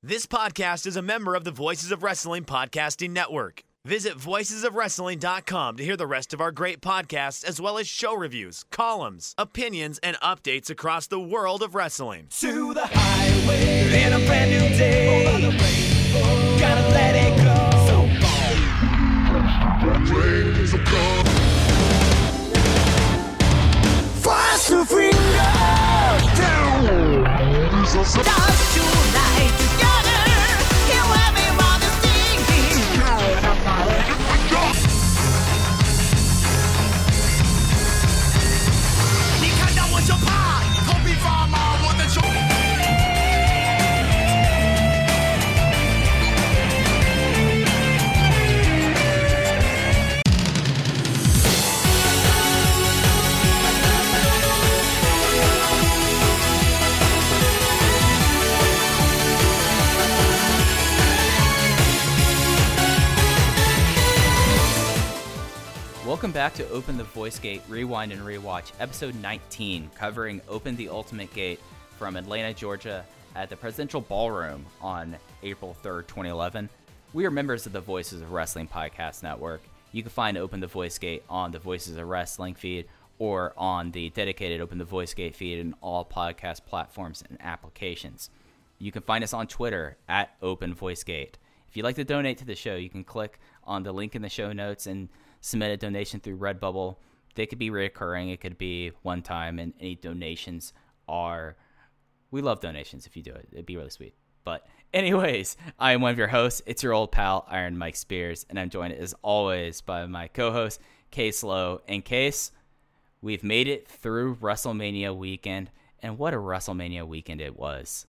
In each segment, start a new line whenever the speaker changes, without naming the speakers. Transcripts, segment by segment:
This podcast is a member of the Voices of Wrestling Podcasting Network. Visit voicesofwrestling.com to hear the rest of our great podcasts, as well as show reviews, columns, opinions, and updates across the world of wrestling.
To the highway in a brand new day. Over the rainbow, gotta let it go. So go. Fast to finger down. Dance tonight together. Here everyone is singing. 你看到我就怕，头皮发麻，我的手。
Welcome back to Open the Voice Gate Rewind and Rewatch, episode 19, covering Open the Ultimate Gate from Atlanta, Georgia, at the Presidential Ballroom on April 3rd, 2011. We are members of the Voices of Wrestling Podcast Network. You can find Open the Voice Gate on the Voices of Wrestling feed or on the dedicated Open the Voice Gate feed in all podcast platforms and applications. You can find us on Twitter at Open Voice Gate. If you'd like to donate to the show, you can click on the link in the show notes and submit a donation through Redbubble. They could be recurring, it could be one time, and any donations are... We love donations if you do it. It'd be really sweet. But anyways, I am one of your hosts. It's your old pal, Iron Mike Spears, and I'm joined as always by my co-host, Case Lowe. And Case, we've made it through WrestleMania weekend, and what a WrestleMania weekend it was.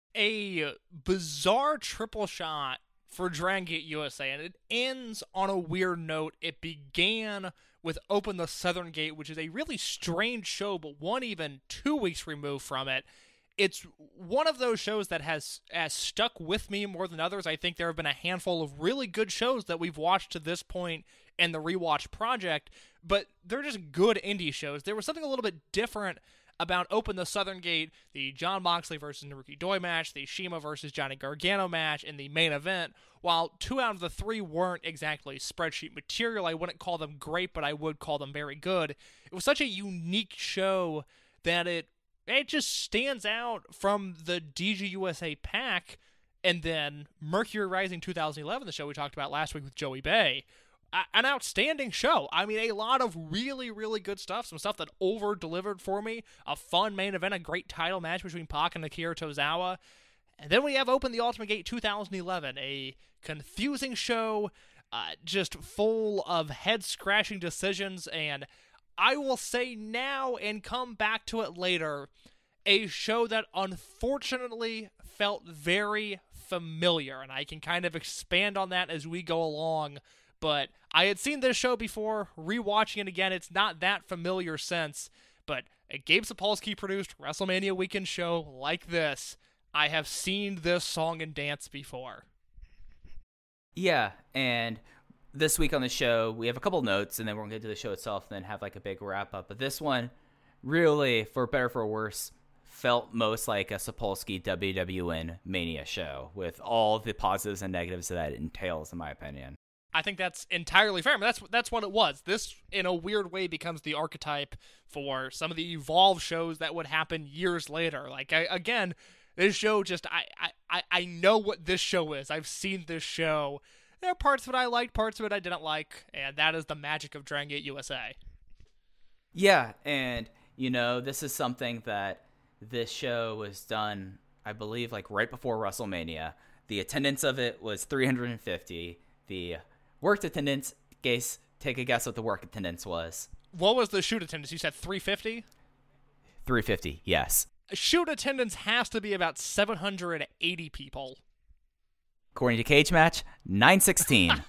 A bizarre triple shot for Dragon Gate USA, and it ends on a weird note. It began with Open the Southern Gate, which is a really strange show, but one even 2 weeks removed from it. It's one of those shows that has stuck with me more than others. I think there have been a handful of really good shows that we've watched to this point in the Rewatch Project, but they're just good indie shows. There was something a little bit different about Open the Southern Gate, the Jon Moxley versus Naruki Doi match, the Shima versus Johnny Gargano match in the main event. While 2 out of the 3 weren't exactly spreadsheet material, I wouldn't call them great, but I would call them very good. It was such a unique show that it just stands out from the DGUSA pack. And then Mercury Rising 2011, the show we talked about last week with Joey Bay, an outstanding show. I mean, a lot of really, really good stuff. Some stuff that over-delivered for me. A fun main event, a great title match between Pac and Akira Tozawa. And then we have Open the Ultimate Gate 2011, a confusing show, just full of head-scratching decisions. And I will say now and come back to it later, a show that unfortunately felt very familiar. And I can kind of expand on that as we go along. But I had seen this show before, rewatching it again, it's not that familiar since, but a Gabe Sapolsky produced WrestleMania weekend show like this, I have seen this song and dance before.
Yeah, and this week on the show, we have a couple notes, and then we're going to get to the show itself and then have like a big wrap-up. But this one, really, for better or for worse, felt most like a Sapolsky WWN Mania show, with all the positives and negatives that it entails, in my opinion.
I think that's entirely fair. I mean, that's what it was. This, in a weird way, becomes the archetype for some of the Evolve shows that would happen years later. Like, again, this show just, I know what this show is. I've seen this show. There are parts of it I liked, parts of it I didn't like, and that is the magic of Dragon Gate USA.
Yeah, and, you know, this is something that this show was done, I believe, like right before WrestleMania. The attendance of it was 350. The worked attendance, Case, take a guess what the work attendance was.
What was the shoot attendance? You said 350?
350, yes.
Shoot attendance has to be about 780 people.
According to Cage Match, 916.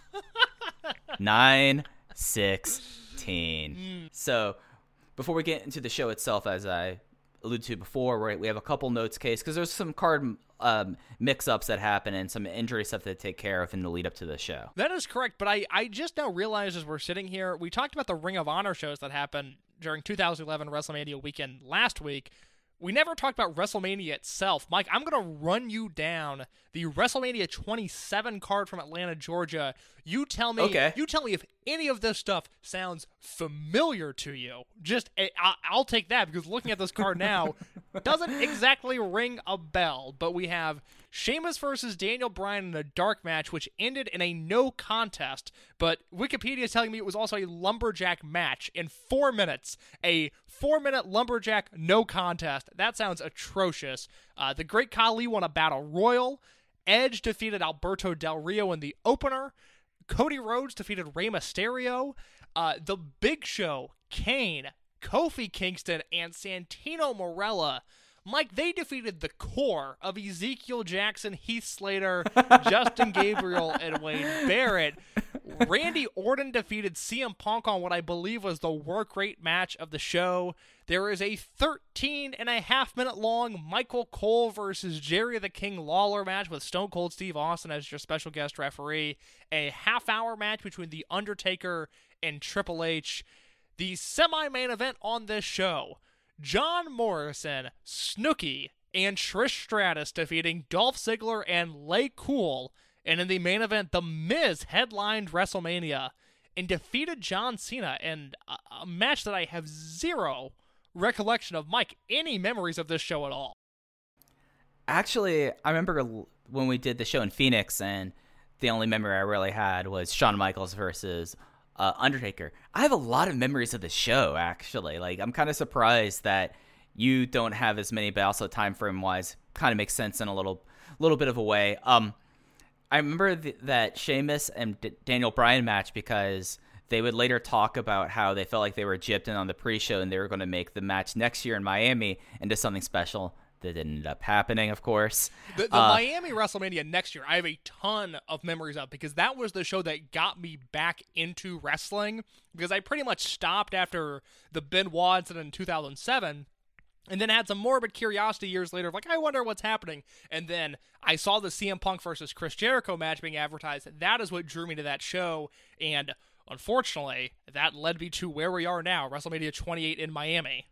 916. So, before we get into the show itself, as I alluded to before, right, we have a couple notes, Case, because there's some card mix-ups that happen and some injury stuff to take care of in the lead up to the show.
That is correct, but I just now realized as we're sitting here, we talked about the Ring of Honor shows that happened during 2011 WrestleMania weekend last week. we never talked about WrestleMania itself. Mike, I'm going to run you down the WrestleMania 27 card from Atlanta, Georgia. You tell me if any of this stuff sounds familiar to you. Just, I'll take that, because looking at this card now doesn't exactly ring a bell. But we have Sheamus versus Daniel Bryan in a dark match, which ended in a no contest. But Wikipedia is telling me it was also a lumberjack match in 4 minutes. A 4-minute lumberjack no contest. That sounds atrocious. The Great Khali won a battle royal. Edge defeated Alberto Del Rio in the opener. Cody Rhodes defeated Rey Mysterio. The Big Show, Kane, Kofi Kingston, and Santino Marella. Mike, they defeated the core of Ezekiel Jackson, Heath Slater, Justin Gabriel, and Wade Barrett. Randy Orton defeated CM Punk on what I believe was the work rate match of the show. There is a 13.5-minute long Michael Cole versus Jerry the King Lawler match with Stone Cold Steve Austin as your special guest referee. A half-hour match between The Undertaker and Triple H. The semi-main event on this show, John Morrison, Snooki, and Trish Stratus defeating Dolph Ziggler and Lay Cool. And in the main event, The Miz headlined WrestleMania and defeated John Cena in a match that I have zero recollection of. Mike, any memories of this show at all?
Actually, I remember when we did the show in Phoenix, and the only memory I really had was Shawn Michaels versus Undertaker. I have a lot of memories of the show, actually. Like, I'm kind of surprised that you don't have as many, but also time frame wise kind of makes sense in a little bit of a way. I remember that Sheamus and Daniel Bryan match, because they would later talk about how they felt like they were gypped in on the pre-show and they were going to make the match next year in Miami into something special. That didn't end up happening, of course.
The Miami WrestleMania next year, I have a ton of memories of, because that was the show that got me back into wrestling, because I pretty much stopped after the Benoit incident in 2007, and then had some morbid curiosity years later of like, I wonder what's happening. And then I saw the CM Punk versus Chris Jericho match being advertised. That is what drew me to that show, and unfortunately, that led me to where we are now, WrestleMania 28 in Miami.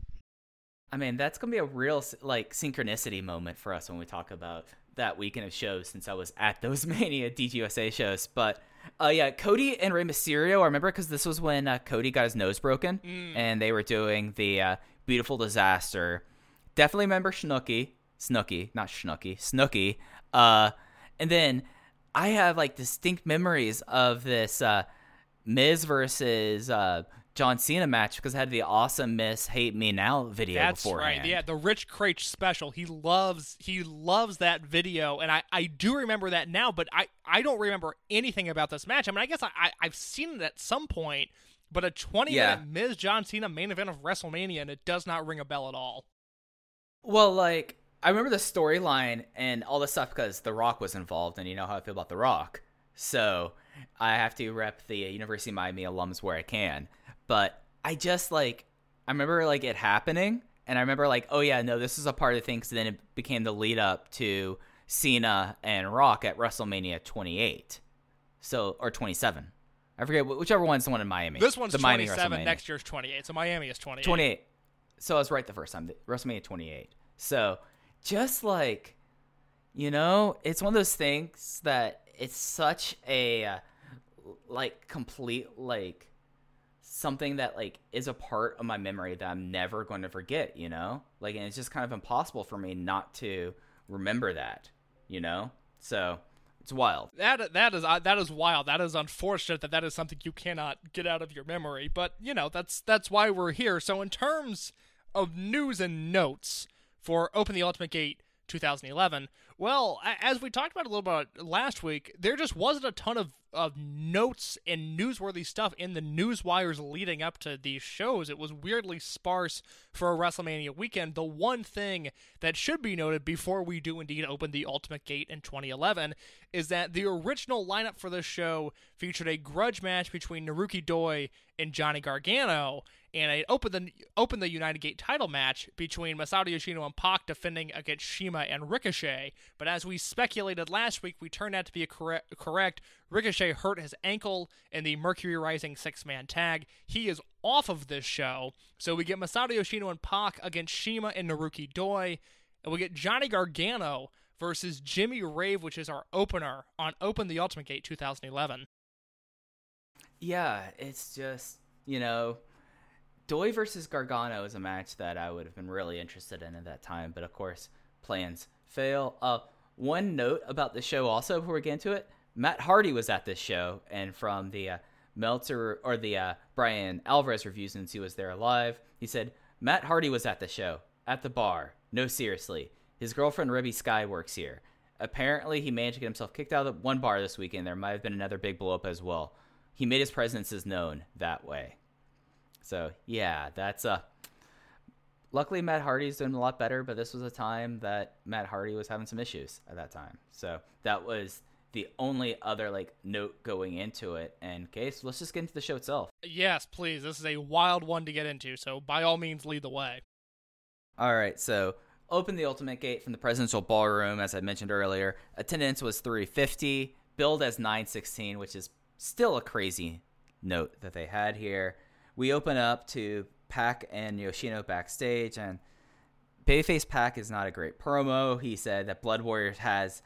I mean, that's going to be a real, like, synchronicity moment for us when we talk about that weekend of shows, since I was at those Mania DGUSA shows. But, yeah, Cody and Rey Mysterio, I remember, because this was when Cody got his nose broken, and they were doing the Beautiful Disaster. Definitely remember Snooki. And then I have, like, distinct memories of this Miz versus John Cena match, because I had the awesome Miss Hate Me Now video beforehand.
That's right. Yeah, the Rich Craich special. He loves that video, and I do remember that now, but I don't remember anything about this match. I mean, I guess I've seen it at some point, but a 20-minute Miz John Cena main event of WrestleMania, and it does not ring a bell at all.
Well, like, I remember the storyline and all this stuff because The Rock was involved, and you know how I feel about The Rock. So I have to rep the University of Miami alums where I can. But I just, like, I remember, like, it happening, and I remember, like, oh, yeah, no, this is a part of the thing, because then it became the lead-up to Cena and Rock at WrestleMania 28. So, or 27. I forget, whichever one's the one in Miami.
This one's
the
27, next year's 28, so Miami is 28.
28. So I was right the first time, WrestleMania 28. So, just, like, you know, it's one of those things that it's such a, like, complete, like, something that, like, is a part of my memory that I'm never going to forget, you know? Like, and it's just kind of impossible for me not to remember that, you know? So, it's wild.
That is wild. That is unfortunate that is something you cannot get out of your memory. But, you know, that's why we're here. So in terms of news and notes for Open the Ultimate Gate 2011, well, as we talked about a little bit last week, there just wasn't a ton of notes and newsworthy stuff in the news wires leading up to these shows. It was weirdly sparse for a WrestleMania weekend. The one thing that should be noted before we do indeed open the Ultimate Gate in 2011 is that the original lineup for this show featured a grudge match between Naruki Doi and Johnny Gargano, and it opened the United Gate title match between Masato Yoshino and Pac defending against Shima and Ricochet. But as we speculated last week, we turned out to be correct. Ricochet hurt his ankle in the Mercury Rising 6-man tag. He is off of this show, so we get Masato Yoshino and Pac against Shima and Naruki Doi, and we get Johnny Gargano versus Jimmy Rave, which is our opener on Open the Ultimate Gate 2011.
Yeah, it's just, Doi versus Gargano is a match that I would have been really interested in at that time, but of course, plans fail. One note about the show also before we get into it, Matt Hardy was at this show, and from the Brian Alvarez reviews, since he was there live, he said, Matt Hardy was at the show, at the bar. No, seriously. His girlfriend Ribby Sky works here. Apparently, he managed to get himself kicked out of one bar this weekend. There might have been another big blow-up as well. He made his presences known that way. So, yeah, that's... Luckily, Matt Hardy's doing a lot better, but this was a time that Matt Hardy was having some issues at that time. So, that was the only other, note going into it. And, okay, so let's just get into the show itself.
Yes, please. This is a wild one to get into, so by all means, lead the way.
All right, so... Open the Ultimate Gate from the Presidential Ballroom, as I mentioned earlier. Attendance was 350, billed as 916, which is still a crazy note that they had here. We open up to Pac and Yoshino backstage, and Babyface Pac is not a great promo. He said that Blood Warriors has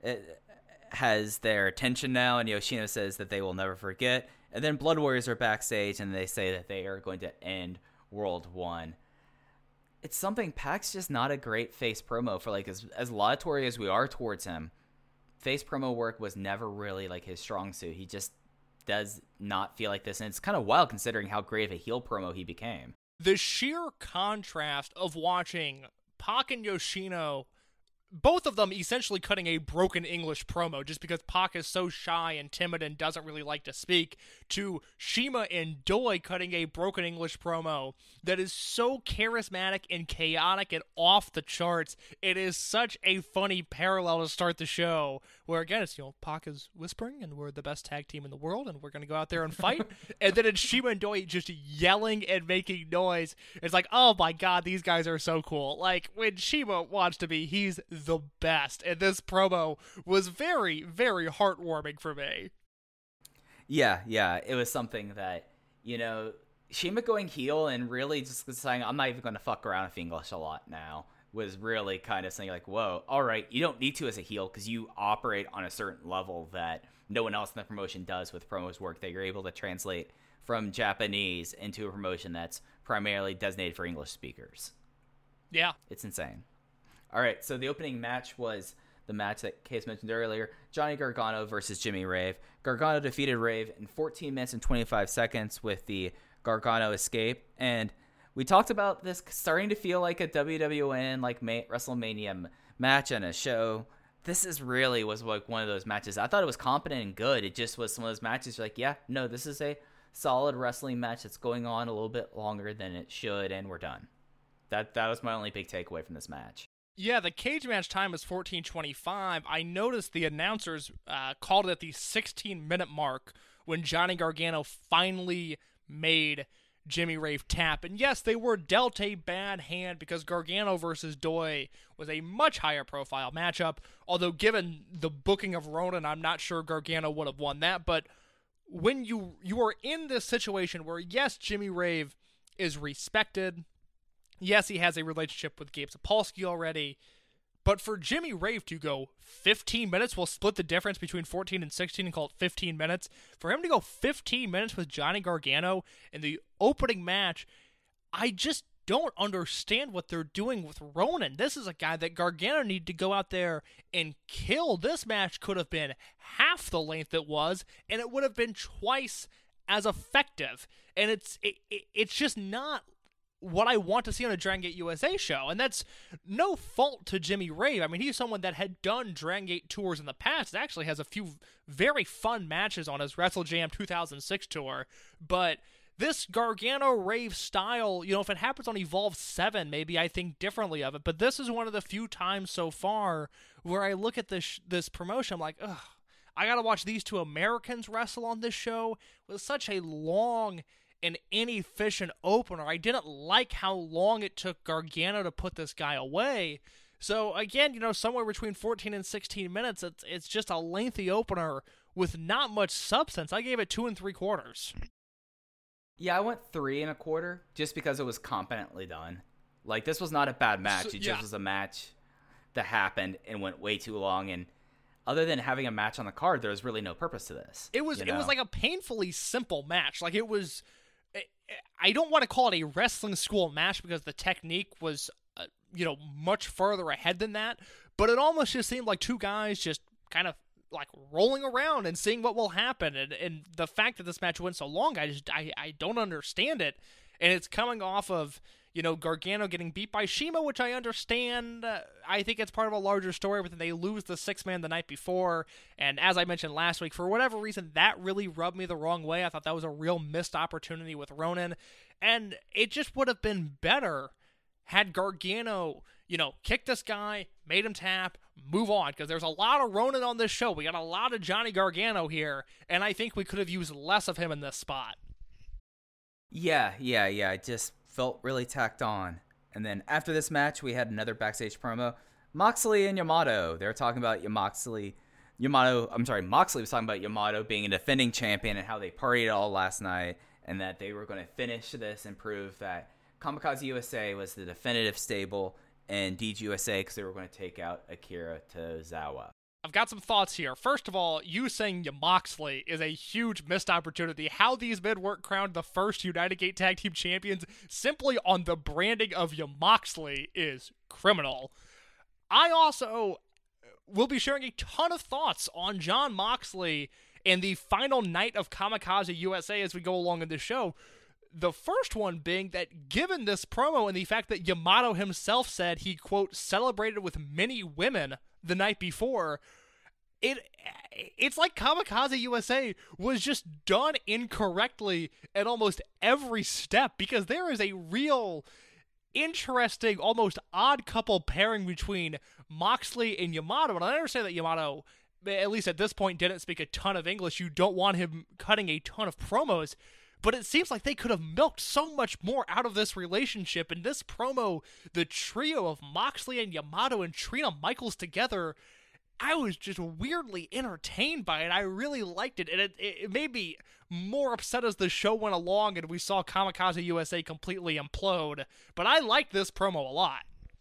their attention now, and Yoshino says that they will never forget. And then Blood Warriors are backstage, and they say that they are going to end World 1. It's something Pac's just not a great face promo for, as laudatory as we are towards him. Face promo work was never really his strong suit. He just does not feel like this, and it's kind of wild considering how great of a heel promo he became.
The sheer contrast of watching Pac and Yoshino, both of them essentially cutting a broken English promo just because Pac is so shy and timid and doesn't really like to speak, to Shima and Doi cutting a broken English promo that is so charismatic and chaotic and off the charts. It is such a funny parallel to start the show, where again it's, Pac is whispering and we're the best tag team in the world and we're going to go out there and fight. And then it's Shima and Doi just yelling and making noise. It's like, oh my god, these guys are so cool. When Shima wants to be, he's the best. And this promo was very, very heartwarming for me.
Yeah, it was something that, Shima going heel and really just saying, I'm not even going to fuck around with English a lot now, was really kind of saying whoa, all right, you don't need to as a heel because you operate on a certain level that no one else in the promotion does with promos work, that you're able to translate from Japanese into a promotion that's primarily designated for English speakers.
Yeah.
It's insane. All right, so the opening match was the match that Case mentioned earlier, Johnny Gargano versus Jimmy Rave. Gargano defeated Rave in 14 minutes and 25 seconds with the Gargano escape, and we talked about this starting to feel like a WWN, WrestleMania match and a show. This was one of those matches. I thought it was competent and good. It just was some of those matches you're this is a solid wrestling match that's going on a little bit longer than it should, and we're done. That was my only big takeaway from this match.
Yeah, the cage match time is 14:25. I noticed the announcers called it at the 16-minute mark when Johnny Gargano finally made Jimmy Rave tap. And yes, they were dealt a bad hand because Gargano versus Doi was a much higher profile matchup. Although given the booking of Ronan, I'm not sure Gargano would have won that. But when you are in this situation where, yes, Jimmy Rave is respected, yes, he has a relationship with Gabe Sapolsky already, but for Jimmy Rave to go 15 minutes, we'll split the difference between 14 and 16 and call it 15 minutes. For him to go 15 minutes with Johnny Gargano in the opening match, I just don't understand what they're doing with Ronan. This is a guy that Gargano needed to go out there and kill. This match could have been half the length it was, and it would have been twice as effective. And it's just not what I want to see on a Dragon Gate USA show, and that's no fault to Jimmy Rave. I mean, he's someone that had done Dragon Gate tours in the past. It actually has a few very fun matches on his Wrestle Jam 2006 tour, but this Gargano Rave style, if it happens on Evolve 7, maybe I think differently of it, but this is one of the few times so far where I look at this promotion, I'm like, ugh, I gotta watch these two Americans wrestle on this show with such a long an inefficient opener. I didn't like how long it took Gargano to put this guy away. So again, somewhere between 14 and 16 minutes, it's just a lengthy opener with not much substance. I gave it 2 3/4.
Yeah, I went 3 1/4 just because it was competently done. Like, this was not a bad match. It just was a match that happened and went way too long. And other than having a match on the card, there was really no purpose to this.
It was like a painfully simple match. Like, it was, I don't want to call it a wrestling school match because the technique was, much further ahead than that. But it almost just seemed like two guys just kind of like rolling around and seeing what will happen. And the fact that this match went so long, I don't understand it. And it's coming off of, Gargano getting beat by CIMA, which I understand. I think it's part of a larger story, but then they lose the 6-man the night before. And as I mentioned last week, for whatever reason, that really rubbed me the wrong way. I thought that was a real missed opportunity with Ronin. And it just would have been better had Gargano, kicked this guy, made him tap, move on. Because there's a lot of Ronin on this show. We got a lot of Johnny Gargano here. And I think we could have used less of him in this spot.
Yeah. It just felt really tacked on. And then after this match, we had another backstage promo. Moxley and Yamato. They were talking about Moxley was talking about Yamato being a defending champion and how they partied all last night and that they were going to finish this and prove that Kamikaze USA was the definitive stable and DGUSA because they were going to take out Akira Tozawa.
I've got some thoughts here. First of all, you saying Moxley is a huge missed opportunity. How these men weren't crowned the first United Gate Tag Team Champions simply on the branding of Moxley is criminal. I also will be sharing a ton of thoughts on Jon Moxley and the final night of Kamikaze USA as we go along in this show. The first one being that given this promo and the fact that Yamato himself said he, quote, celebrated with many women the night before, it's like Kamikaze USA was just done incorrectly at almost every step because there is a real interesting, almost odd couple pairing between Moxley and Yamato. And I understand that Yamato, at least at this point, didn't speak a ton of English. You don't want him cutting a ton of promos. But it seems like they could have milked so much more out of this relationship. In this promo, the trio of Moxley and Yamato and Trina Michaels together, I was just weirdly entertained by it. I really liked it. And it made me more upset as the show went along and we saw Kamikaze USA completely implode. But I liked this promo a lot.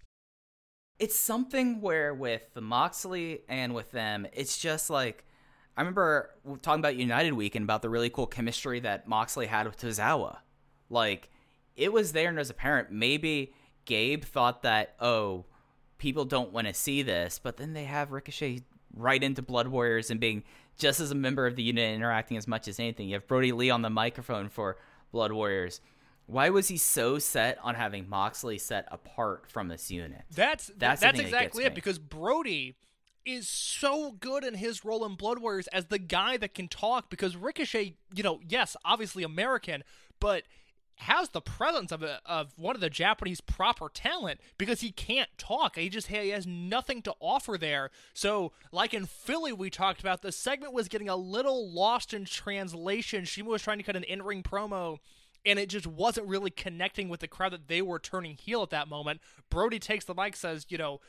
It's something where with the Moxley and with them, it's just like, I remember talking about United Week and about the really cool chemistry that Moxley had with Tozawa. Like, it was there and it was apparent. Maybe Gabe thought that, people don't want to see this, but then they have Ricochet right into Blood Warriors and being just as a member of the unit interacting as much as anything. You have Brody Lee on the microphone for Blood Warriors. Why was he so set on having Moxley set apart from this unit?
That's exactly it, because Brody is so good in his role in Blood Warriors as the guy that can talk, because Ricochet, yes, obviously American, but has the presence of one of the Japanese proper talent because he can't talk. He has nothing to offer there. So, like in Philly we talked about, the segment was getting a little lost in translation. CIMA was trying to cut an in-ring promo, and it just wasn't really connecting with the crowd that they were turning heel at that moment. Brody takes the mic, says,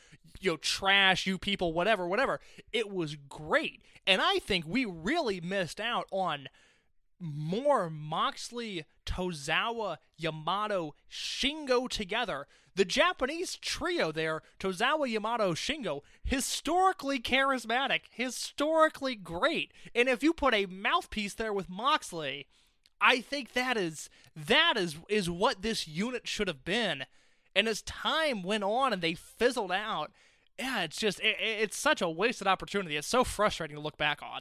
trash, you people, whatever. It was great. And I think we really missed out on more Moxley, Tozawa, Yamato, Shingo together. The Japanese trio there, Tozawa, Yamato, Shingo, historically charismatic, historically great. And if you put a mouthpiece there with Moxley, I think that is what this unit should have been. And as time went on and they fizzled out, it's such a wasted opportunity. It's so frustrating to look back on.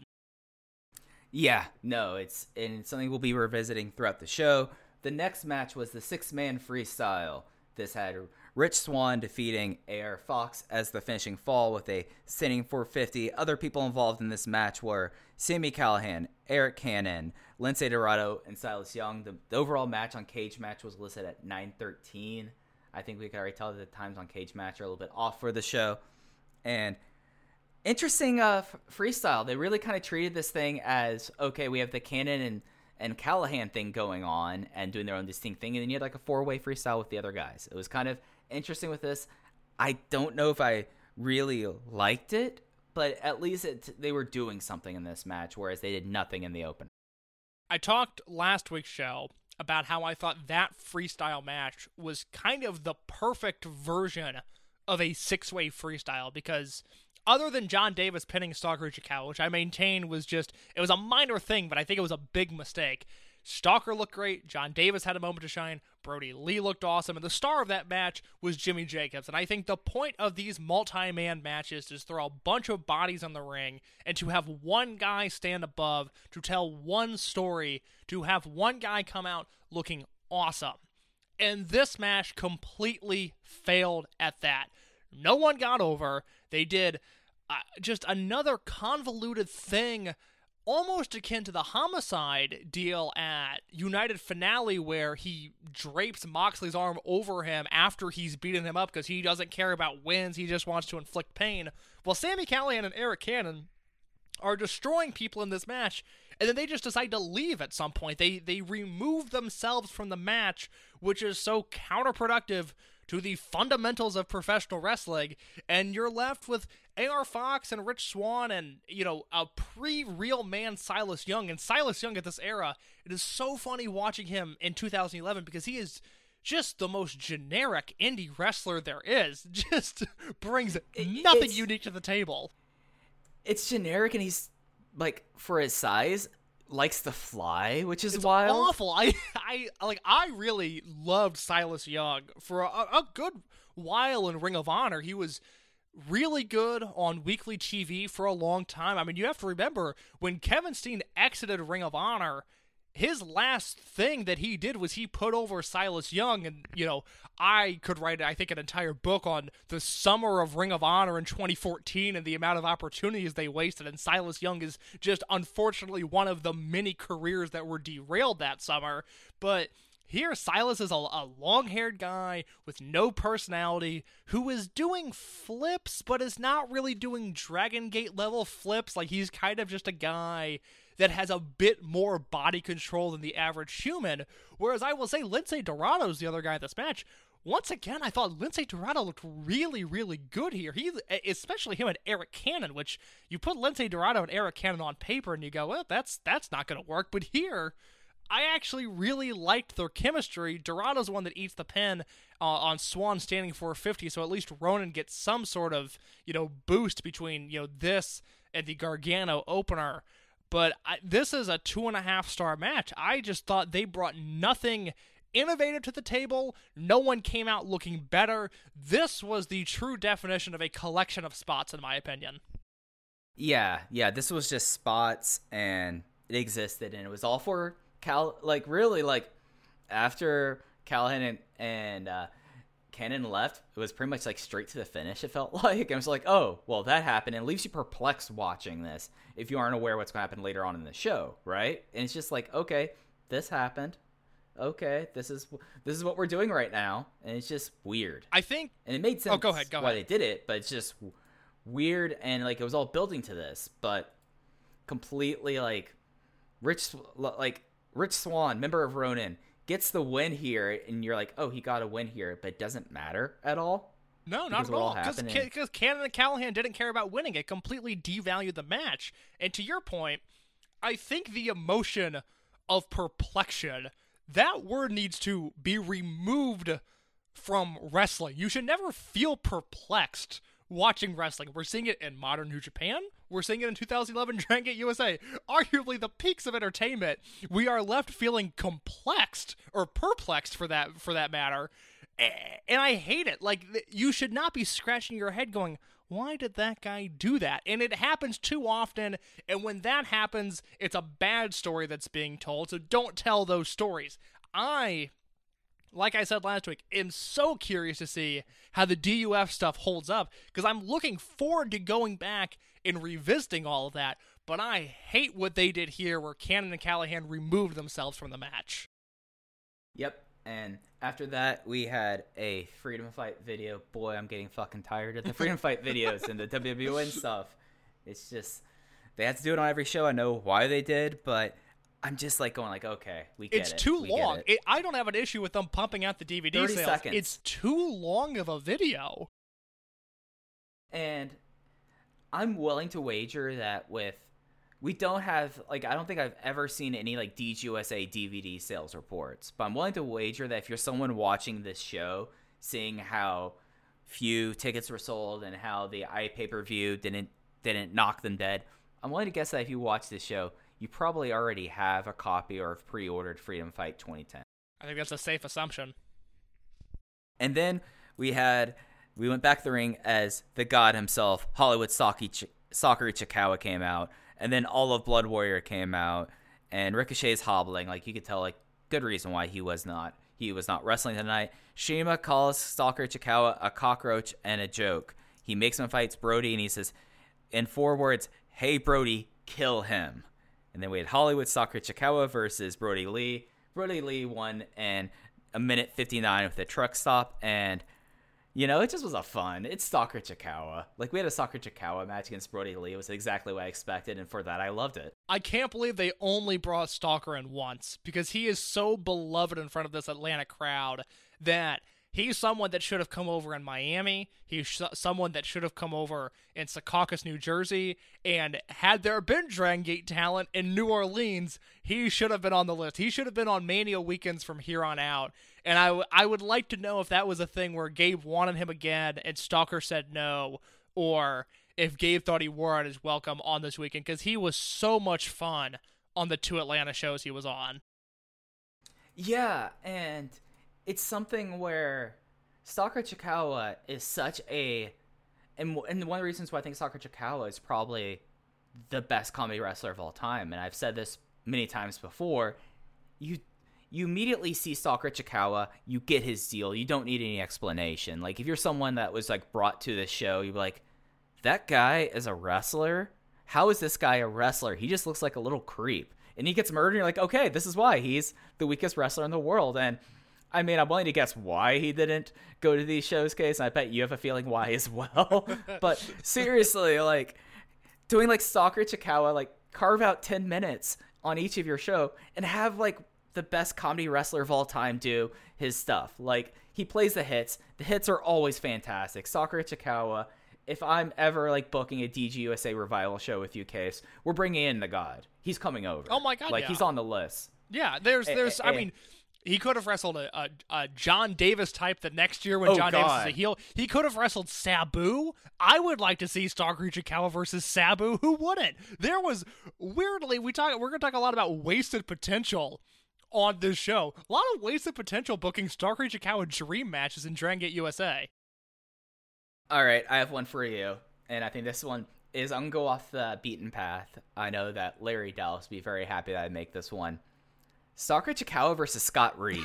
Yeah, no, it's something we'll be revisiting throughout the show. The next match was the 6-man freestyle. This had Rich Swann defeating AR Fox as the finishing fall with a standing 450. Other people involved in this match were Sami Callihan, Eric Cannon, Lince Dorado, and Silas Young. The overall match on Cage Match was listed at 9:13. I think we can already tell that the times on Cage Match are a little bit off for the show. And interesting freestyle. They really kind of treated this thing as, okay, we have the Cannon and Callahan thing going on and doing their own distinct thing, and then you had like a 4-way freestyle with the other guys. It was kind of interesting with this. I don't know if I really liked it, but at least they were doing something in this match, whereas they did nothing in the open.
I talked last week's show about how I thought that freestyle match was kind of the perfect version of a 6-way freestyle, because other than John Davis pinning Stalker Ichikawa, which I maintain was it was a minor thing, but I think it was a big mistake. Stalker looked great, John Davis had a moment to shine, Brody Lee looked awesome, and the star of that match was Jimmy Jacobs. And I think the point of these multi-man matches is to throw a bunch of bodies on the ring and to have one guy stand above, to tell one story, to have one guy come out looking awesome. And this match completely failed at that. No one got over. They did just another convoluted thing, almost akin to the Homicide deal at United Finale, where he drapes Moxley's arm over him after he's beaten him up because he doesn't care about wins, he just wants to inflict pain. Well, Sami Callihan and Eric Cannon are destroying people in this match, and then they just decide to leave at some point. They remove themselves from the match, which is so counterproductive to the fundamentals of professional wrestling, and you're left with AR Fox and Rich Swann and, a pre-real man Silas Young. And Silas Young at this era, it is so funny watching him in 2011 because he is just the most generic indie wrestler there is. Just brings nothing unique to the table.
It's generic, and he's, like, for his size, likes to fly, which is
it's
wild.
Awful. I really loved Silas Young for a good while in Ring of Honor. He was really good on weekly TV for a long time. I mean, you have to remember when Kevin Steen exited Ring of Honor, his last thing that he did was he put over Silas Young, and I could write, I think, an entire book on the summer of Ring of Honor in 2014 and the amount of opportunities they wasted, and Silas Young is just unfortunately one of the many careers that were derailed that summer. But here, Silas is a long-haired guy with no personality who is doing flips, but is not really doing Dragon Gate-level flips. Like, he's kind of just a guy that has a bit more body control than the average human. Whereas I will say Lince Dorado's the other guy in this match. Once again, I thought Lince Dorado looked really, really good here. Especially him and Eric Cannon, which you put Lince Dorado and Eric Cannon on paper and you go, well, that's not going to work. But here, I actually really liked their chemistry. Dorado's the one that eats the pin on Swann standing 450, so at least Ronan gets some sort of, boost between, this and the Gargano opener. But this is a 2.5-star match. I just thought they brought nothing innovative to the table. No one came out looking better. This was the true definition of a collection of spots, in my opinion.
Yeah, this was just spots, and it existed, and it was all for after Callahan and Cannon left, it was pretty much like straight to the finish, it felt like. I was like, oh, well, that happened, and it leaves you perplexed watching this if you aren't aware what's going to happen later on in the show, right? And it's just like, okay, this happened. Okay, this is what we're doing right now, and it's just weird.
I think,
and it made sense.
Go ahead.
Why they did it, but it's just weird, and like it was all building to this, but completely like Rich Swann, member of Ronin, gets the win here, and you're like, oh, he got a win here, but it doesn't matter at all.
No, not at all. Because Cannon and Callahan didn't care about winning. It completely devalued the match. And to your point, I think the emotion of perplexion, that word needs to be removed from wrestling. You should never feel perplexed watching wrestling. We're seeing it in modern New Japan. We're seeing it in 2011 Dragon Gate USA. Arguably the peaks of entertainment. We are left feeling complexed, or perplexed for that matter. And I hate it. Like, you should not be scratching your head going, why did that guy do that? And it happens too often, and when that happens, it's a bad story that's being told, so don't tell those stories. Like I said last week, am so curious to see how the DUF stuff holds up, because I'm looking forward to going back and revisiting all of that, but I hate what they did here where Cannon and Callahan removed themselves from the match.
Yep, and after that, we had a Freedom Fight video. Boy, I'm getting fucking tired of the Freedom Fight videos and the WWN stuff. It's just, they had to do it on every show. I know why they did, but I'm just like going like, okay, we get it.
It's too
We get
long.
it.
I don't have an issue with them pumping out the DVD
30
sales.
seconds.
It's too long of a video.
And I'm willing to wager that we don't have, like, I don't think I've ever seen any, like, DGUSA DVD sales reports. But I'm willing to wager that if you're someone watching this show, seeing how few tickets were sold and how the iPay-per-view didn't knock them dead, I'm willing to guess that if you watch this show, you probably already have a copy or have pre-ordered Freedom Fight 2010.
I think that's a safe assumption.
And then we went back to the ring as the god himself, Hollywood Sakura Ichikawa, came out. And then all of Blood Warrior came out, and Ricochet's hobbling. Like, you could tell, like, good reason why he was not wrestling tonight. Shima calls Stalker Ichikawa a cockroach and a joke. He makes him fight Brody, and he says, in 4 words, "Hey, Brody, kill him." And then we had Hollywood Stalker Ichikawa versus Brody Lee. Brody Lee won in a minute 59 with a truck stop, and you know, it just was it's Stalker Ichikawa. Like, we had a Stalker Ichikawa match against Brody Lee. It was exactly what I expected, and for that, I loved it.
I can't believe they only brought Stalker in once, because he is so beloved in front of this Atlanta crowd that he's someone that should have come over in Miami. He's someone that should have come over in Secaucus, New Jersey. And had there been Dragon Gate talent in New Orleans, he should have been on the list. He should have been on Mania weekends from here on out. And I would like to know if that was a thing where Gabe wanted him again and Stalker said no, or if Gabe thought he wore out his welcome on this weekend, because he was so much fun on the 2 Atlanta shows he was on.
Yeah, and it's something where Stalker Ichikawa is such a... And one of the reasons why I think Stalker Ichikawa is probably the best comedy wrestler of all time, and I've said this many times before, you immediately see Stalker Ichikawa, you get his deal, you don't need any explanation. Like, if you're someone that was, like, brought to this show, you'd be like, that guy is a wrestler? How is this guy a wrestler? He just looks like a little creep. And he gets murdered, and you're like, okay, this is why. He's the weakest wrestler in the world. And, I mean, I'm willing to guess why he didn't go to these shows, Case, and I bet you have a feeling why as well. But, seriously, like, doing, like, Stalker Ichikawa, like, carve out 10 minutes on each of your show and have, like, the best comedy wrestler of all time do his stuff. Like, he plays the hits. The hits are always fantastic. Stalker Ichikawa, if I'm ever, like, booking a DGUSA revival show with you, Case, we're bringing in the god. He's coming over.
Oh, my God,
Like,
yeah.
He's on the list.
Yeah, I mean, he could have wrestled a John Davis type the next year when
Oh,
John Davis
God.
is a heel. He could have wrestled Sabu. I would like to see Stalker Ichikawa versus Sabu. Who wouldn't? There was, weirdly, we're going to talk a lot about wasted potential on this show. A lot of wasted potential booking Stalker Ichikawa dream matches in Dragon Gate USA.
All right, I have one for you, and I think this one is, I'm going to go off the beaten path. I know that Larry Dallas will be very happy that I make this one. Stalker Ichikawa versus Scott Reed.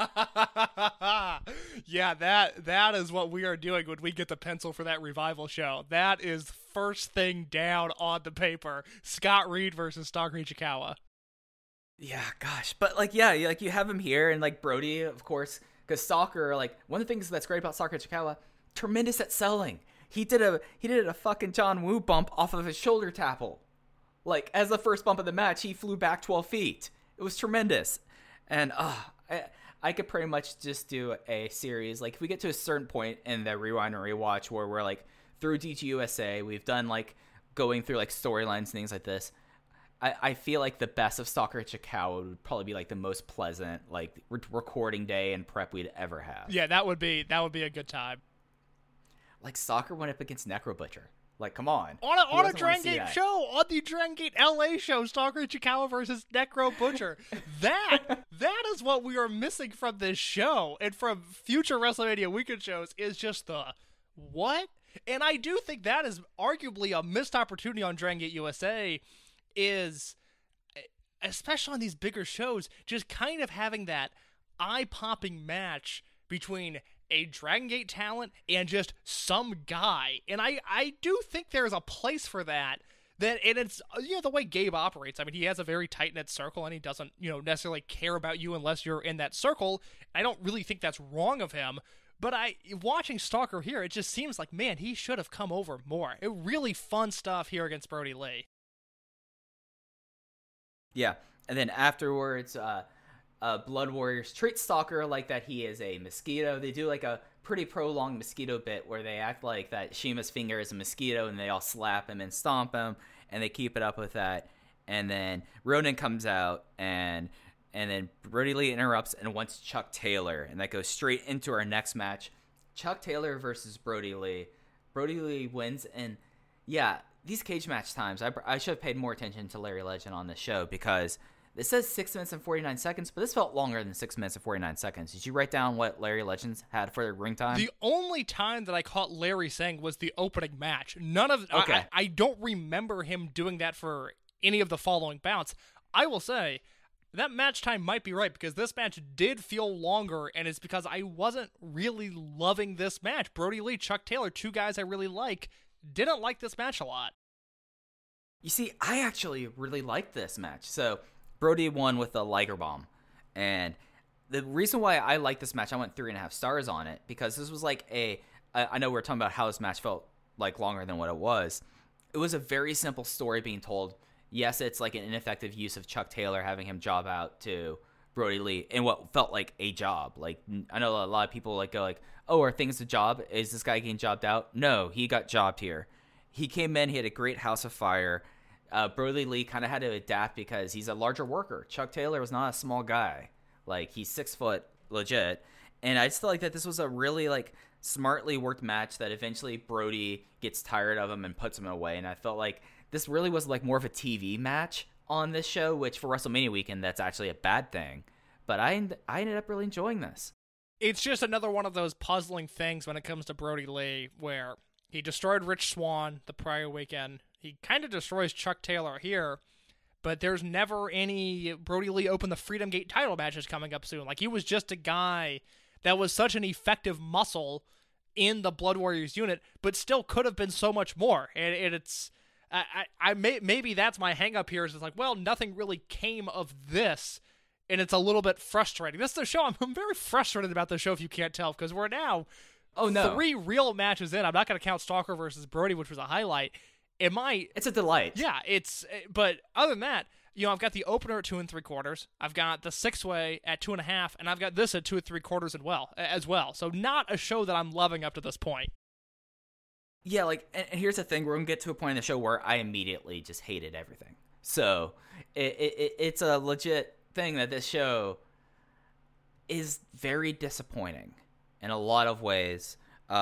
Yeah, that is what we are doing when we get the pencil for that revival show. That is first thing down on the paper. Scott Reed versus Stalker Ichikawa.
Yeah, gosh. But, like, yeah, like, you have him here, and, like, Brody, of course, because Stalker, like, one of the things that's great about Stalker Ichikawa, tremendous at selling. He did a fucking John Woo bump off of his shoulder tackle. Like, as the first bump of the match, he flew back 12 feet. It was tremendous. And, I could pretty much just do a series. Like, if we get to a certain point in the Rewind and Rewatch where we're, like, through DGUSA, we've done, like, going through, like, storylines and things like this, I feel like the best of Stalker Ichikawa would probably be, like, the most pleasant, like, recording day and prep we'd ever have.
Yeah, that would be a good time.
Like, Stalker went up against Necro Butcher. Like, come on.
On a Dragon Gate show, on the Dragon Gate LA show, Stalker Ichikawa versus Necro Butcher. That is what we are missing from this show and from future WrestleMania weekend shows is just the what? And I do think that is arguably a missed opportunity on Dragon Gate USA, is especially on these bigger shows, just kind of having that eye-popping match between a Dragon Gate talent and just some guy. And I do think there's a place for that. And it's, the way Gabe operates. I mean, he has a very tight-knit circle, and he doesn't, necessarily care about you unless you're in that circle. I don't really think that's wrong of him. But watching Stalker here, it just seems like, man, he should have come over more. Really fun stuff here against Brody Lee.
Yeah, And then afterwards, Blood Warriors treat Stalker like that he is a mosquito. They do like a pretty prolonged mosquito bit where they act like that Shima's finger is a mosquito and they all slap him and stomp him, and they keep it up with that. And then Ronin comes out, and then Brody Lee interrupts and wants Chuck Taylor, and that goes straight into our next match. Chuck Taylor versus Brody Lee. Brody Lee wins, and yeah, these cage match times, I should have paid more attention to Larry Legend on this show, because it says 6 minutes and 49 seconds, but this felt longer than 6 minutes and 49 seconds. Did you write down what Larry Legends had for ring time?
The only time that I caught Larry saying was the opening match. None of
okay.
I don't remember him doing that for any of the following bouts. I will say that match time might be right, because this match did feel longer, and it's because I wasn't really loving this match. Brody Lee, Chuck Taylor, two guys I really like, didn't like this match a lot.
You see, I actually really liked this match. So Brody won with a Liger Bomb, and the reason why I like this match, I went 3.5 stars on it, because this was like I know we're talking about how this match felt like longer than what it was. It was a very simple story being told. Yes, it's like an ineffective use of Chuck Taylor having him job out to Brody Lee in what felt like a job. Like, I know a lot of people like go like, oh, are things a job? Is this guy getting jobbed out? No, he got jobbed here. He came in, he had a great House of Fire. Brody Lee kind of had to adapt because he's a larger worker. Chuck Taylor was not a small guy. Like, he's 6 foot legit. And I just feel like that this was a really like smartly worked match that eventually Brody gets tired of him and puts him away. And I felt like this really was like more of a TV match on this show, which for WrestleMania weekend, that's actually a bad thing. But I ended up really enjoying this.
It's just another one of those puzzling things when it comes to Brody Lee, where he destroyed Rich Swann the prior weekend. He kind of destroys Chuck Taylor here, but there's never any Brody Lee Open the Freedom Gate title matches coming up soon. Like, he was just a guy that was such an effective muscle in the Blood Warriors unit, but still could have been so much more. And it's... maybe that's my hang up here, is it's like, well, nothing really came of this, and it's a little bit frustrating. This is the show. I'm very frustrated about the show, if you can't tell, because we're now 3 real matches in. I'm not going to count Stalker versus Brody, which was a highlight. It's
a delight.
Yeah, but other than that, I've got the opener at 2 3/4. I've got the 6-way at 2.5, and I've got this at 2 3/4 as well. So not a show that I'm loving up to this point.
Yeah, like, and here's the thing. We're going to get to a point in the show where I immediately just hated everything. So it's a legit thing that this show is very disappointing in a lot of ways.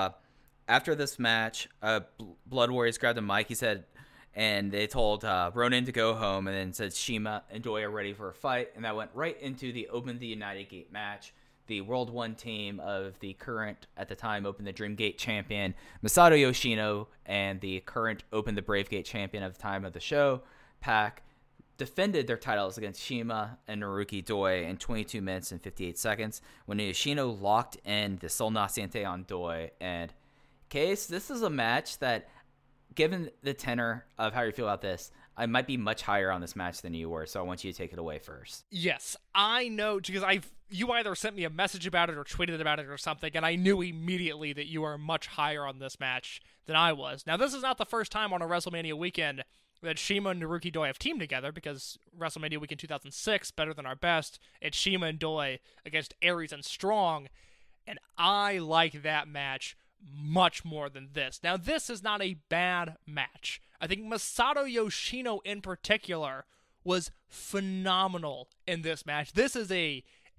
After this match, Blood Warriors grabbed a mic, he said, and they told Ronin to go home, and then said Shima and Doi are ready for a fight, and that went right into the Open the United Gate match. The World 1 team of the current, at the time, Open the Dream Gate champion, Masato Yoshino, and the current Open the Brave Gate champion of the time of the show, Pac, defended their titles against Shima and Naruki Doi in 22 minutes and 58 seconds when Yoshino locked in the Sol Naciente on Doi. And, Case, this is a match that, given the tenor of how you feel about this, I might be much higher on this match than you were, so I want you to take it away first.
Yes, I know, because you either sent me a message about it or tweeted about it or something, and I knew immediately that you are much higher on this match than I was. Now, this is not the first time on a WrestleMania weekend that Shima and Naruki Doi have teamed together, because WrestleMania weekend 2006, Better Than Our Best, it's Shima and Doi against Aries and Strong, and I like that match much more than this. Now, this is not a bad match. I think Masato Yoshino in particular was phenomenal in this match. This is a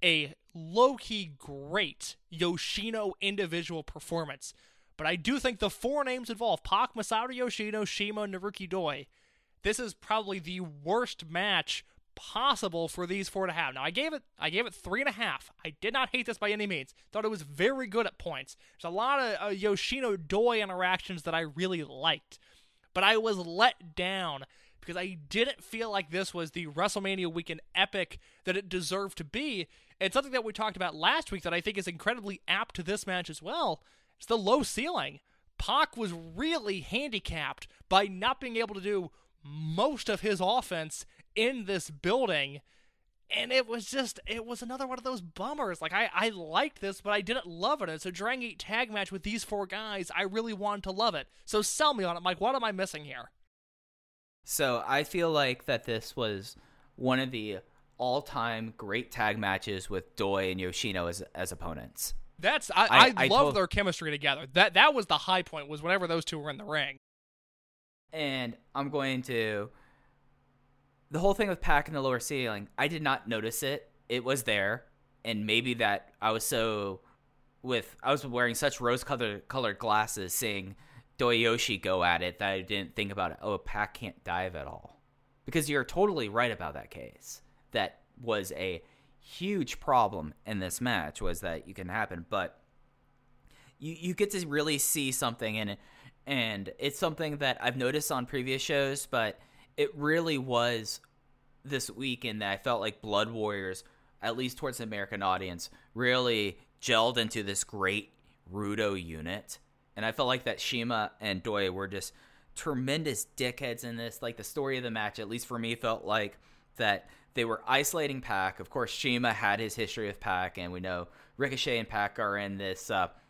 low-key great Yoshino individual performance. But I do think the 4 names involved, Pac, Masato Yoshino, Shima, and Naruki Doi, this is probably the worst match possible for these 4 to have. Now, I gave it 3.5. I did not hate this by any means. Thought it was very good at points. There's a lot of Yoshino Doi interactions that I really liked. But I was let down because I didn't feel like this was the WrestleMania weekend epic that it deserved to be. And something that we talked about last week that I think is incredibly apt to this match as well, is the low ceiling. Pac was really handicapped by not being able to do most of his offense in this building, and it was another one of those bummers. Like, I liked this, but I didn't love it. It's a Dragon Gate tag match with these 4 guys. I really wanted to love it. So sell me on it, Mike. What am I missing here?
So I feel like that this was one of the all-time great tag matches with Doi and Yoshino as opponents.
I love their chemistry together. That was the high point, was whenever those two were in the ring.
And I'm going to... The whole thing with Pac and the lower ceiling, I did not notice it. It was there. And maybe that I was wearing such rose-colored glasses seeing Doyoshi go at it that I didn't think about it. Oh, Pac can't dive at all. Because you're totally right about that case. That was a huge problem in this match, was that you can happen. But you get to really see something in it. And it's something that I've noticed on previous shows, but it really was this week in that I felt like Blood Warriors, at least towards the American audience, really gelled into this great Rudo unit. And I felt like that Shima and Doi were just tremendous dickheads in this. Like, the story of the match, at least for me, felt like that they were isolating Pac. Of course, Shima had his history with Pac, and we know Ricochet and Pac are in this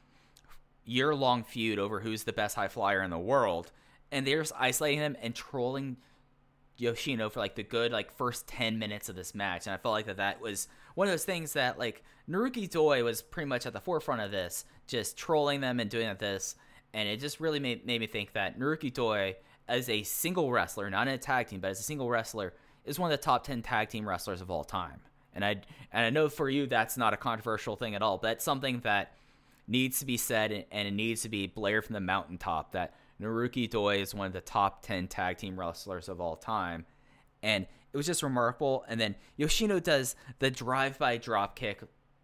year-long feud over who's the best high flyer in the world. And they're just isolating him and trolling Yoshino for like the good first 10 minutes of this match. And I felt like that was one of those things that like Naruki Doi was pretty much at the forefront of this, just trolling them and doing this. And it just really made me think that Naruki Doi, as a single wrestler, not in a tag team, but as a single wrestler, is one of the top 10 tag team wrestlers of all time. And I know for you that's not a controversial thing at all, but it's something that needs to be said, and it needs to be blared from the mountaintop, that Naruki Doi is one of the top 10 tag team wrestlers of all time. And it was just remarkable. And then Yoshino does the drive-by dropkick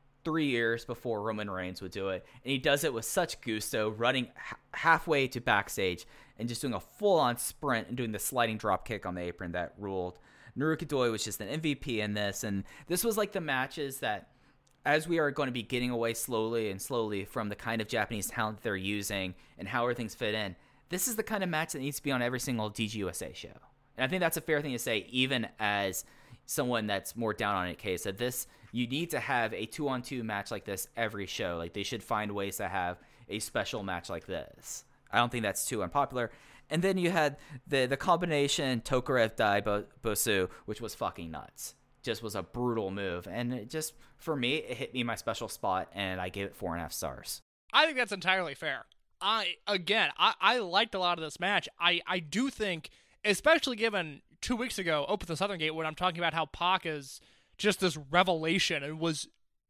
3 years before Roman Reigns would do it. And he does it with such gusto, running halfway to backstage and just doing a full-on sprint and doing the sliding dropkick on the apron that ruled. Naruki Doi was just an MVP in this. And this was like the matches that, as we are going to be getting away slowly and slowly from the kind of Japanese talent they're using and how everything's fit in, this is the kind of match that needs to be on every single DGUSA show. And I think that's a fair thing to say, even as someone that's more down on it case, that this, you need to have a 2-on-2 match like this every show. Like, they should find ways to have a special match like this. I don't think that's too unpopular. And then you had the combination Tokarev Dai Bosu, which was fucking nuts. Just was a brutal move. And it just, for me, it hit me my special spot, and I gave it 4.5 stars.
I think that's entirely fair. I liked a lot of this match. I do think, especially given 2 weeks ago, Open the Southern Gate, when I'm talking about how Pac is just this revelation and was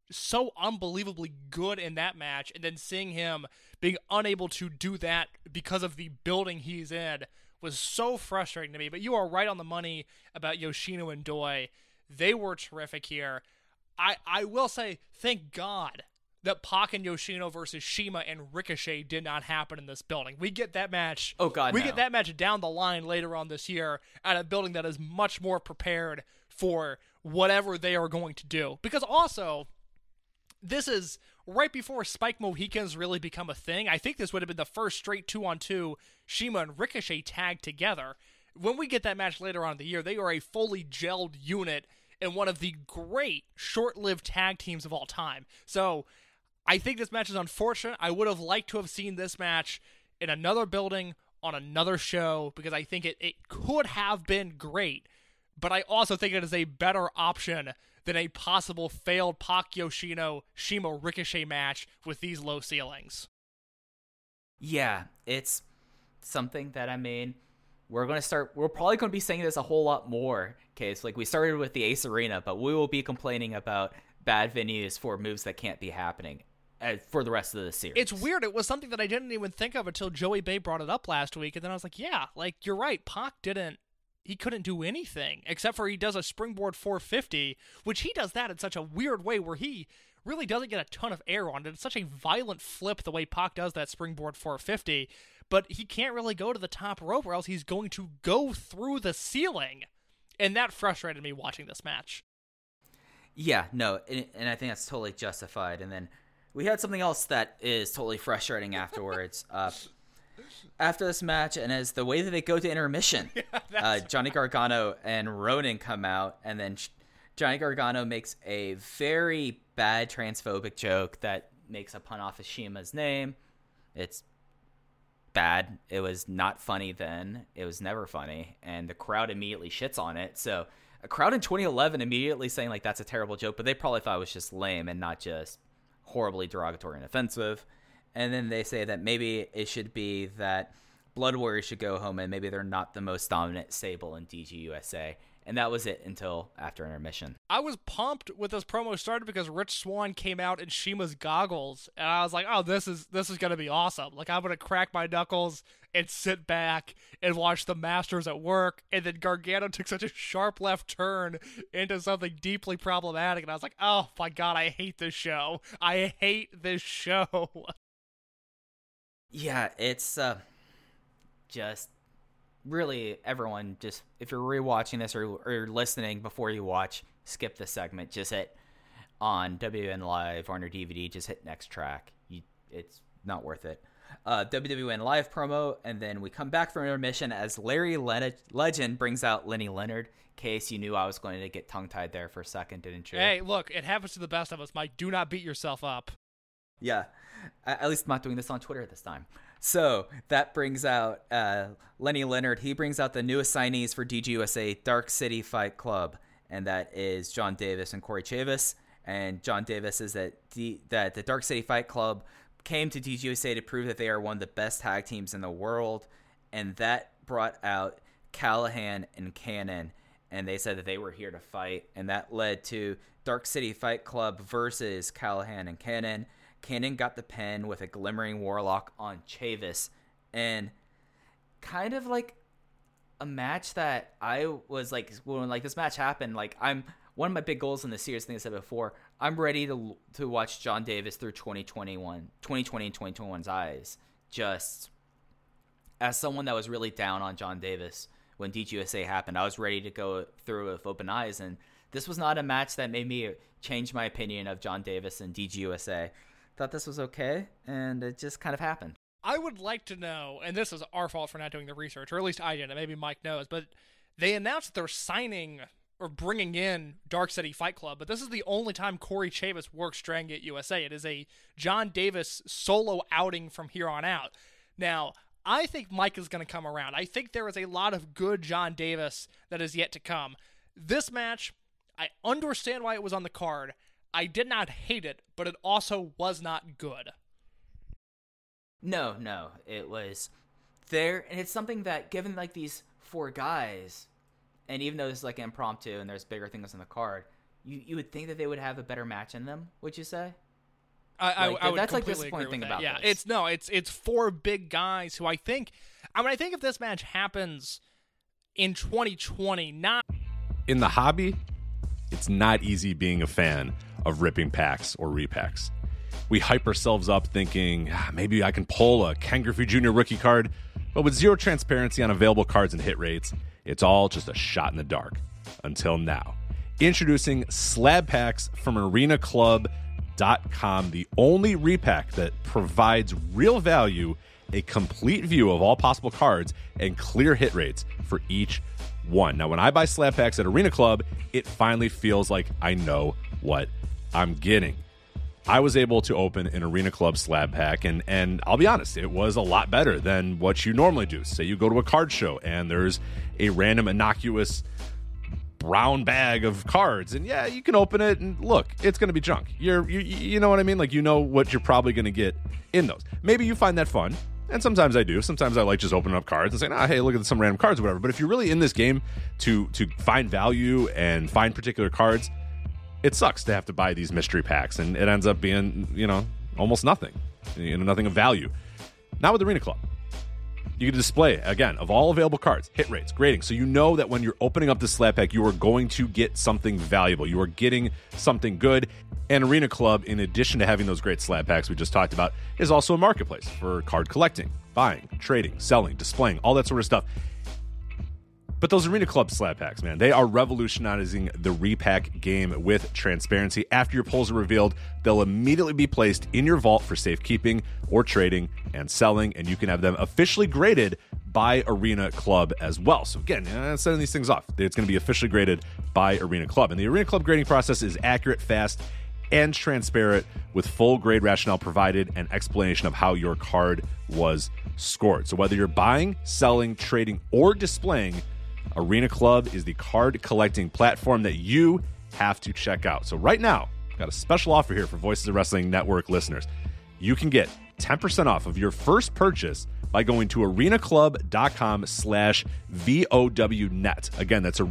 so unbelievably good in that match, and then seeing him being unable to do that because of the building he's in was so frustrating to me. But you are right on the money about Yoshino and Doi. They were terrific here. I will say, thank God that Pac and Yoshino versus Shima and Ricochet did not happen in this building. We get that match.
Oh God,
we get that match down the line later on this year at a building that is much more prepared for whatever they are going to do. Because also, this is right before Spike Mohicans really become a thing. I think this would have been the first straight 2-on-2 Shima and Ricochet tag together. When we get that match later on in the year, they are a fully gelled unit and one of the great short-lived tag teams of all time. So I think this match is unfortunate. I would have liked to have seen this match in another building on another show, because I think it could have been great, but I also think it is a better option than a possible failed Pac Yoshino Shima Ricochet match with these low ceilings.
Yeah, it's something that, I mean, we're probably going to be saying this a whole lot more, Case. Like, we started with the Ace Arena, but we will be complaining about bad venues for moves that can't be happening for the rest of the series.
It's weird. It was something that I didn't even think of until Joey Bay brought it up last week, and then I was like, yeah, like, you're right. Pac couldn't do anything, except for he does a springboard 450, which he does that in such a weird way where he really doesn't get a ton of air on it. It's such a violent flip the way Pac does that springboard 450, but he can't really go to the top rope or else he's going to go through the ceiling. And that frustrated me watching this match.
Yeah, no, and I think that's totally justified. And then we had something else that is totally frustrating afterwards. After this match, and as the way that they go to intermission, Johnny Gargano and Ronan come out, and then Johnny Gargano makes a very bad transphobic joke that makes a pun off of Shima's name. It's bad. It was not funny then. It was never funny, and the crowd immediately shits on it. So a crowd in 2011 immediately saying like that's a terrible joke, but they probably thought it was just lame and not just horribly derogatory and offensive. And then they say that maybe it should be that Blood Warriors should go home and maybe they're not the most dominant stable in DGUSA. And that was it until after intermission.
I was pumped when this promo started because Rich Swann came out in Shima's goggles, and I was like, "Oh, this is gonna be awesome! Like, I'm gonna crack my knuckles and sit back and watch the Masters at work." And then Gargano took such a sharp left turn into something deeply problematic, and I was like, "Oh my god, I hate this show! I hate this show!"
Yeah, it's just. Really, everyone, just if you're rewatching this or listening before you watch, skip this segment. Just hit on WWN Live on your DVD. Just hit next track. It's not worth it. WWN Live promo, and then we come back from intermission as Larry Legend brings out Lenny Leonard. Case you knew I was going to get tongue-tied there for a second, didn't you?
Hey, look, it happens to the best of us, Mike. Do not beat yourself up.
Yeah, at least I'm not doing this on Twitter this time. So that brings out Lenny Leonard. He brings out the newest signees for DGUSA, Dark City Fight Club, and that is John Davis and Corey Chavis. And John Davis is that the Dark City Fight Club came to DGUSA to prove that they are one of the best tag teams in the world, and that brought out Callahan and Cannon, and they said that they were here to fight, and that led to Dark City Fight Club versus Callahan and Cannon. Cannon got the pin with a Glimmering Warlock on Chavis, and kind of like a match that I was like, when like this match happened, like one of my big goals in the series, thing I said before, I'm ready to watch John Davis through 2020 and 2021's eyes, just as someone that was really down on John Davis when DGUSA happened. I was ready to go through it with open eyes, and this was not a match that made me change my opinion of John Davis and DGUSA. Thought this was okay, and it just kind of happened.
I would like to know, and this is our fault for not doing the research, or at least I didn't, maybe Mike knows, but they announced that they're signing or bringing in Dark City Fight Club, but this is the only time Corey Chavis works Dragon Gate USA. It is a John Davis solo outing from here on out. Now, I think Mike is going to come around. I think there is a lot of good John Davis that is yet to come. This match, I understand why it was on the card. I did not hate it, but it also was not good.
No, it was there, and it's something that, given like these four guys, and even though it's like impromptu and there's bigger things on the card, you would think that they would have a better match in them. Would you say?
I would
that's like the
completely
disappointing
agree with
thing
that.
about
yeah,
this.
It's four big guys who I think if this match happens in 2020, not
in the hobby, it's not easy being a fan of ripping packs or repacks. We hype ourselves up thinking, maybe I can pull a Ken Griffey Jr. rookie card, but with zero transparency on available cards and hit rates, it's all just a shot in the dark. Until now. Introducing Slab Packs from ArenaClub.com, the only repack that provides real value, a complete view of all possible cards, and clear hit rates for each one. Now, when I buy Slab Packs at Arena Club, it finally feels like I know what I'm getting. I was able to open an Arena Club slab pack, and I'll be honest, it was a lot better than what you normally do. Say you go to a card show, and there's a random innocuous brown bag of cards, and yeah, you can open it, and look, it's going to be junk. You know what I mean? Like, you know what you're probably going to get in those. Maybe you find that fun, and sometimes I do. Sometimes I like just opening up cards and saying, hey, look at some random cards or whatever. But if you're really in this game to find value and find particular cards, it sucks to have to buy these mystery packs, and it ends up being, almost nothing. Nothing of value. Not with Arena Club. You can display, again, of all available cards, hit rates, grading, so you know that when you're opening up this slab pack, you are going to get something valuable. You are getting something good. And Arena Club, in addition to having those great slab packs we just talked about, is also a marketplace for card collecting, buying, trading, selling, displaying, all that sort of stuff. But those Arena Club slab packs, man, they are revolutionizing the repack game with transparency. After your pulls are revealed, they'll immediately be placed in your vault for safekeeping or trading and selling, and you can have them officially graded by Arena Club as well. So again, sending these things off, it's going to be officially graded by Arena Club. And the Arena Club grading process is accurate, fast, and transparent, with full grade rationale provided and explanation of how your card was scored. So whether you're buying, selling, trading, or displaying, Arena Club is the card collecting platform that you have to check out. So right now, I've got a special offer here for Voices of Wrestling Network listeners. You can get 10% off of your first purchase by going to arenaclub.com/VOWnet. Again, that's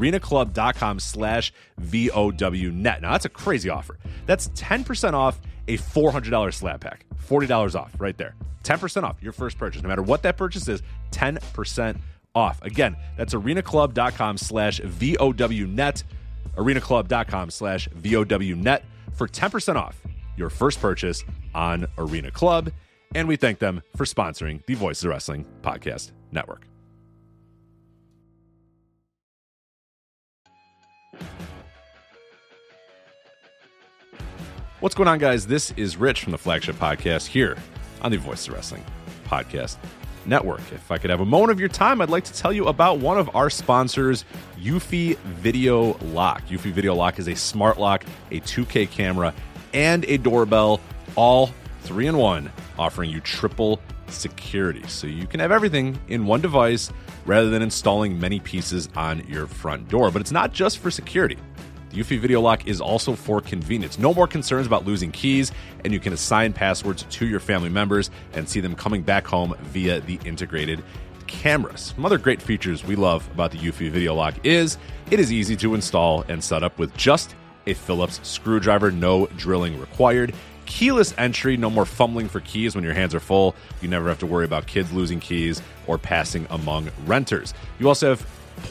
arenaclub.com/VOWnet. Now, that's a crazy offer. That's 10% off a $400 slab pack. $40 off right there. 10% off your first purchase. No matter what that purchase is, 10% off. Again, that's arenaclub.com/VOWnet. arenaclub.com/VOWnet for 10% off your first purchase on Arena Club. And we thank them for sponsoring the Voices of Wrestling Podcast Network. What's going on, guys? This is Rich from the Flagship Podcast here on the Voices of Wrestling Podcast Network. If I could have a moment of your time, I'd like to tell you about one of our sponsors, Eufy Video Lock. Eufy Video Lock is a smart lock, a 2K camera, and a doorbell, all 3-in-1, offering you triple security. So you can have everything in one device rather than installing many pieces on your front door. But it's not just for security. The Eufy Video Lock is also for convenience. No more concerns about losing keys, and you can assign passwords to your family members and see them coming back home via the integrated cameras. Some other great features we love about the Eufy Video Lock is it is easy to install and set up with just a Phillips screwdriver, no drilling required. Keyless entry, no more fumbling for keys when your hands are full. You never have to worry about kids losing keys or passing among renters. You also have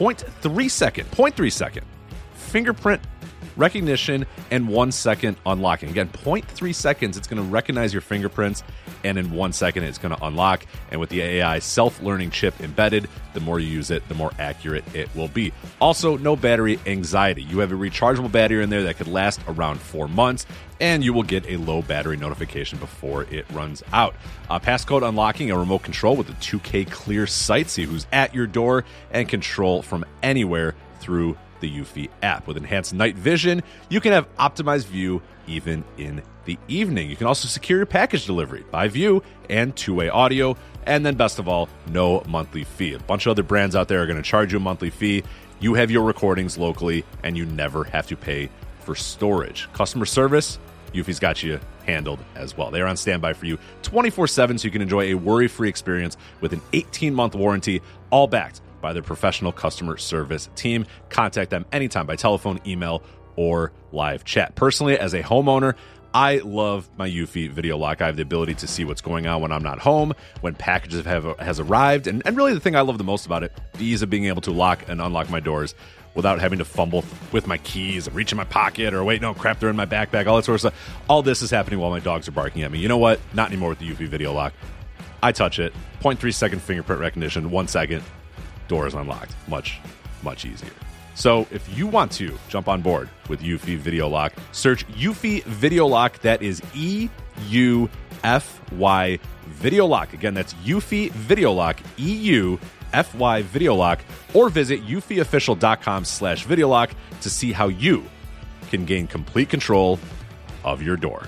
0.3 second fingerprint recognition and 1 second unlocking. Again, 0.3 seconds, it's going to recognize your fingerprints, and in 1 second, it's going to unlock. And with the AI self-learning chip embedded, the more you use it, the more accurate it will be. Also, no battery anxiety. You have a rechargeable battery in there that could last around 4 months, and you will get a low battery notification before it runs out. Passcode unlocking, a remote control with a 2K clear sight, see who's at your door, and control from anywhere through the Eufy app. With enhanced night vision, you can have optimized view even in the evening. You can also secure your package delivery by view and two-way audio. And then best of all, no monthly fee. A bunch of other brands out there are going to charge you a monthly fee. You have your recordings locally, and you never have to pay for storage. Customer service, Eufy's got you handled as well. They're on standby for you 24/7, so you can enjoy a worry-free experience with an 18-month warranty, all backed by their professional customer service team. Contact them anytime by telephone, email, or live chat. Personally, as a homeowner, I love my Eufy Video Lock. I have the ability to see what's going on when I'm not home, when packages has arrived, and really the thing I love the most about it, the ease of being able to lock and unlock my doors without having to fumble with my keys and reach in my pocket or wait, no, crap, they're in my backpack, all that sort of stuff. All this is happening while my dogs are barking at me. You know what? Not anymore with the Eufy Video Lock. I touch it, 0.3 second fingerprint recognition, 1 second, door is unlocked. Much, much easier. So if you want to jump on board with Eufy Video Lock, search Eufy Video Lock. That is EUFY Video Lock. Again, that's Eufy Video Lock, EUFY Video Lock, or visit eufyofficial.com/video lock to see how you can gain complete control of your door.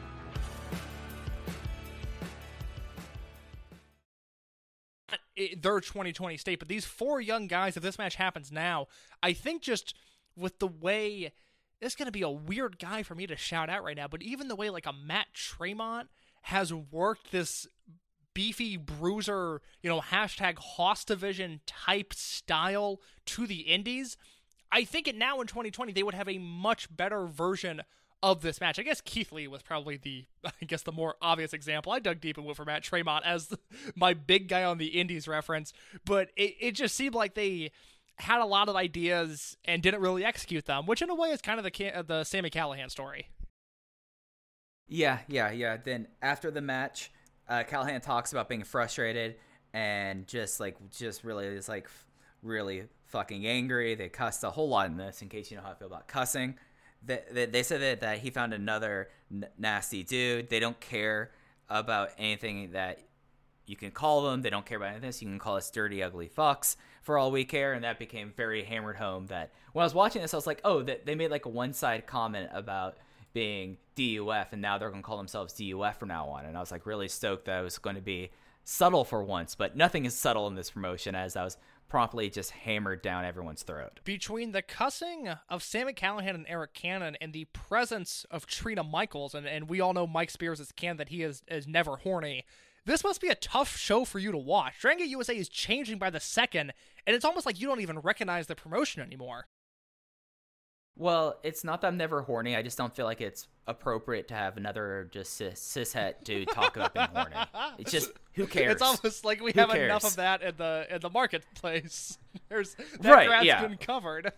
Their 2020 state, but these four young guys, if this match happens now, I think just with the way, this is going to be a weird guy for me to shout out right now, but even the way like a Matt Tremont has worked this beefy bruiser, hashtag Hoss Division type style to the indies, I think now in 2020 they would have a much better version of this match. I guess Keith Lee was probably the more obvious example. I dug deep and went for Matt Tremont as my big guy on the indies reference, but it just seemed like they had a lot of ideas and didn't really execute them, which in a way is kind of the Sami Callihan story.
Yeah. Then after the match, Callihan talks about being frustrated and just really fucking angry. They cussed a whole lot in this, in case you know how I feel about cussing. They said that he found another nasty dude. They don't care about anything that you can call them. They don't care about anything. So you can call us dirty, ugly fucks for all we care. And that became very hammered home that when I was watching this, I was like, oh, they made like a one-side comment about being DUF, and now they're going to call themselves DUF from now on. And I was like really stoked that it was going to be subtle for once, but nothing is subtle in this promotion, as I was promptly just hammered down everyone's throat.
Between the cussing of Sami Callihan and Eric Cannon and the presence of Trina Michaels, and we all know Mike Spears is canon that he is never horny, this must be a tough show for you to watch. Dragon Gate USA is changing by the second, and it's almost like you don't even recognize the promotion anymore.
Well, it's not that I'm never horny. I just don't feel like it's appropriate to have another just cishet dude talk about being horny. It's just, who cares?
It's almost like we
Who
have
cares?
enough of that in the marketplace. That
Right,
ground's
yeah.
been covered.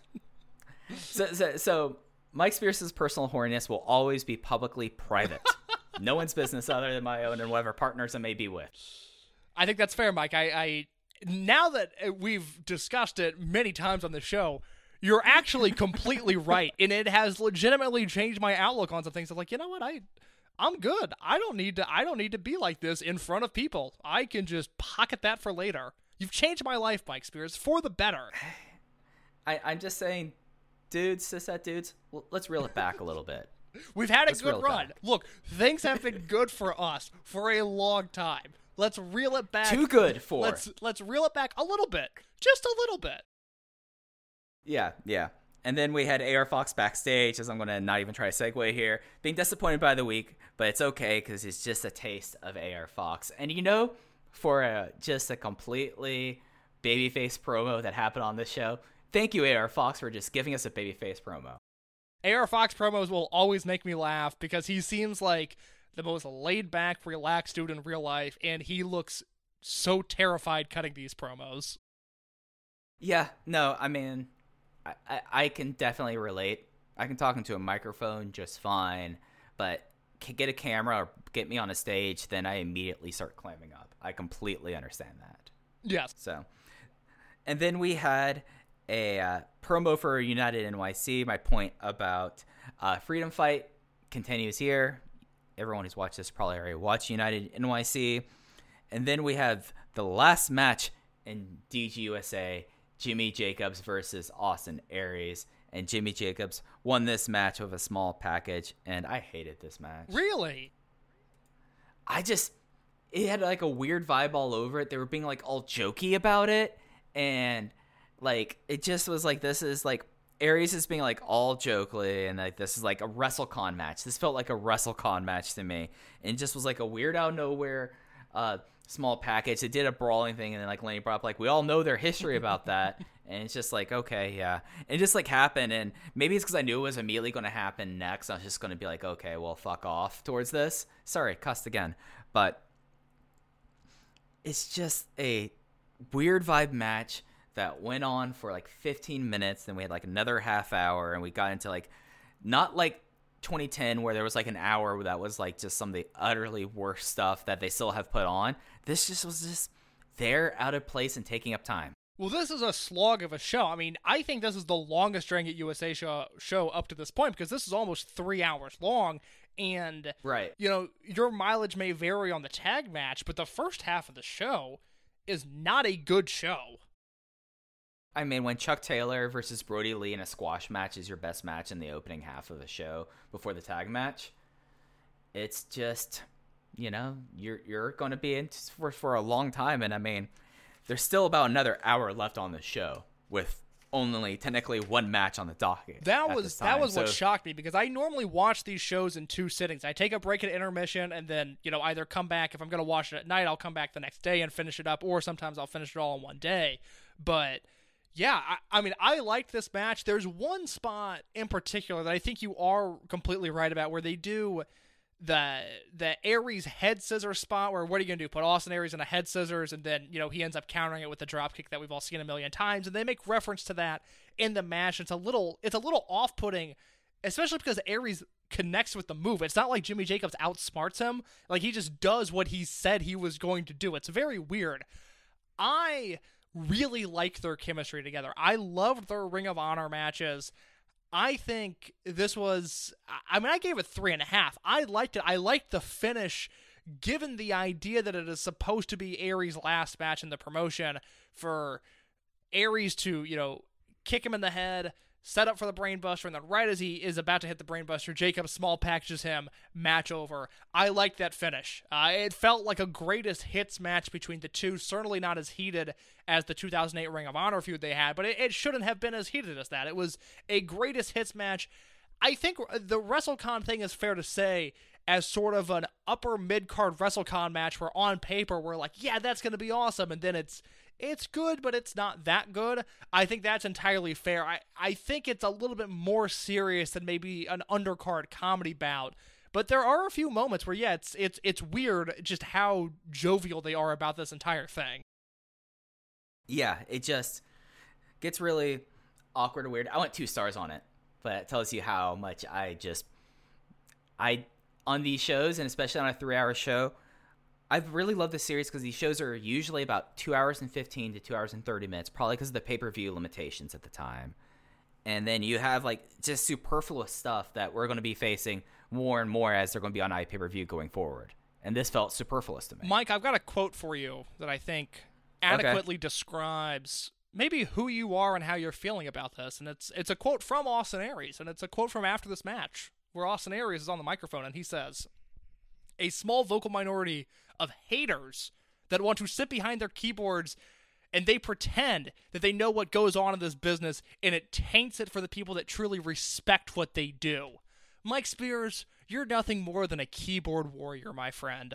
So Mike Spears' personal horniness will always be publicly private. No one's business other than my own and whatever partners I may be with.
I think that's fair, Mike. I now that we've discussed it many times on the show, you're actually completely right, and it has legitimately changed my outlook on some things. I'm like, you know what, I'm good. I don't need to be like this in front of people. I can just pocket that for later. You've changed my life, Mike Spears, for the better.
I'm just saying, dudes, cishet dudes, let's reel it back a little bit.
We've had a
Let's reel
good
it
run.
back.
Look, things have been good for us for a long time. Let's reel it back.
Too good for.
Let's reel it back a little bit, just a little bit.
Yeah. And then we had AR Fox backstage, as I'm going to not even try to segue here, being disappointed by the week, but it's okay because it's just a taste of AR Fox. And for just a completely babyface promo that happened on this show, thank you, AR Fox, for just giving us a babyface promo.
AR Fox promos will always make me laugh because he seems like the most laid-back, relaxed dude in real life, and he looks so terrified cutting these promos.
Yeah, no, I mean, I can definitely relate. I can talk into a microphone just fine, but get a camera or get me on a stage, then I immediately start clamming up. I completely understand that.
Yes.
So, and then we had a promo for United NYC. My point about Freedom Fight continues here. Everyone who's watched this probably already watched United NYC. And then we have the last match in DGUSA, Jimmy Jacobs versus Austin Aries. And Jimmy Jacobs won this match with a small package, and I hated this match.
Really?
It had like a weird vibe all over it. They were being like all jokey about it, and like it just was like, this is like Aries is being like all jokely, and like this is like a WrestleCon match. This felt like a WrestleCon match to me, and just was like a weird out of nowhere small package. It did a brawling thing, and then like Lenny brought up, like, we all know their history about that, and it's just like, okay, yeah, and it just like happened. And maybe it's because I knew it was immediately going to happen next. I was just going to be like, okay, well, fuck off towards this. Sorry, cussed again, but it's just a weird vibe match that went on for like 15 minutes. Then we had like another half hour, and we got into like, not like 2010 where there was like an hour that was like just some of the utterly worst stuff that they still have put on. This just was just there, out of place, and taking up time.
Well, this is a slog of a show. I mean, I think this is the longest Dragon Gate USA show up to this point, because this is almost 3 hours long. And,
Right.
you know, your mileage may vary on the tag match, but the first half of the show is not a good show.
I mean, when Chuck Taylor versus Brody Lee in a squash match is your best match in the opening half of the show before the tag match, it's just, you know, you're going to be in for a long time. And I mean, there's still about another hour left on the show with only technically one match on the docket.
That was what shocked me, because I normally watch these shows in 2 sittings. I take a break at intermission and then, you know, either come back. If I'm going to watch it at night, I'll come back the next day and finish it up, or sometimes I'll finish it all in one day. But yeah, I mean, I liked this match. There's one spot in particular that I think you are completely right about, where they do the Aries head scissors spot, where what are you going to do? Put Austin Aries in a head scissors, and then, you know, he ends up countering it with the drop kick that we've all seen a million times, and they make reference to that in the match. It's a little off-putting, especially because Aries connects with the move. It's not like Jimmy Jacobs outsmarts him. Like, he just does what he said he was going to do. It's very weird. I really like their chemistry together. I loved their Ring of Honor matches. I think this was, I mean, I gave it 3.5. I liked it. I liked the finish, given the idea that it is supposed to be Aries' last match in the promotion, for Aries to, you know, kick him in the head, set up for the brainbuster, and then right as he is about to hit the brainbuster, Jacob Small packages him, match over. I liked that finish. It felt like a greatest hits match between the two, certainly not as heated as the 2008 Ring of Honor feud they had, but it shouldn't have been as heated as that. It was a greatest hits match. I think the WrestleCon thing is fair to say as sort of an upper mid-card WrestleCon match where on paper we're like, yeah, that's going to be awesome, and then it's good, but it's not that good. I think that's entirely fair. I think it's a little bit more serious than maybe an undercard comedy bout, but there are a few moments where, yeah, it's weird just how jovial they are about this entire thing.
Yeah, it just gets really awkward and weird. I went 2 stars on it, but it tells you how much I on these shows, and especially on a 3-hour show, I've really loved this series because these shows are usually about 2 hours and 15 to 2 hours and 30 minutes, probably because of the pay-per-view limitations at the time. And then you have like just superfluous stuff that we're going to be facing more and more as they're going to be on iPay-per-view going forward. And this felt superfluous to me.
Mike, I've got a quote for you that I think adequately describes maybe who you are and how you're feeling about this. And it's a quote from Austin Aries, and it's a quote from after this match, where Austin Aries is on the microphone, and he says, "A small vocal minority of haters that want to sit behind their keyboards and they pretend that they know what goes on in this business, and it taints it for the people that truly respect what they do. Mike Spears, you're nothing more than a keyboard warrior, my friend."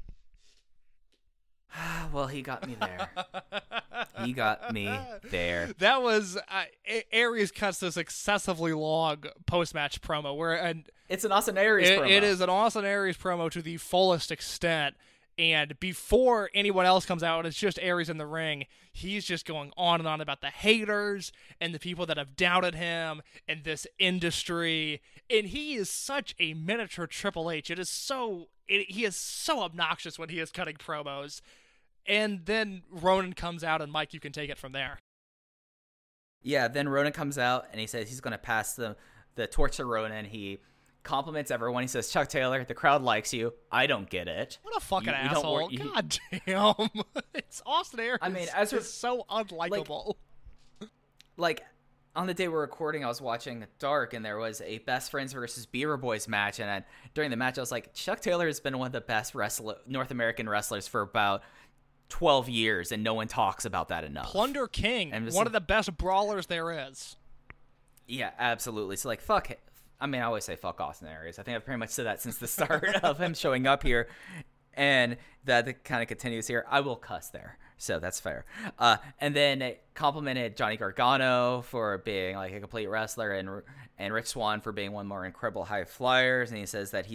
Well, he got me there. He got me there.
That was Aries cuts this excessively long post-match promo where
it's an Austin Aries promo.
It is an Austin Aries promo to the fullest extent. And before anyone else comes out, it's just Aries in the ring. He's just going on and on about the haters and the people that have doubted him and this industry. And he is such a miniature Triple H. He is so obnoxious when he is cutting promos. And then Ronan comes out, and Mike, you can take it from there.
Yeah, then Ronan comes out, and he says he's going to pass the torch to Ronan. He compliments everyone. He says, "Chuck Taylor, the crowd likes you. I don't get it."
What a fucking asshole. God damn. It's Austin Aries.
I mean,
it's so unlikable.
Like, on the day we're recording, I was watching Dark, and there was a Best Friends versus Beaver Boys match, and during the match, I was like, Chuck Taylor has been one of the best North American wrestlers for about 12 years, and no one talks about that enough.
Plunder King, one of the best brawlers there is.
Yeah, absolutely. So, like, fuck it. I mean, I always say fuck Austin Aries. I think I've pretty much said that since the start of him showing up here. And that kind of continues here. I will cuss there, so that's fair. And then it complimented Johnny Gargano for being like a complete wrestler, and Rich Swann for being one more incredible high flyers. And he says that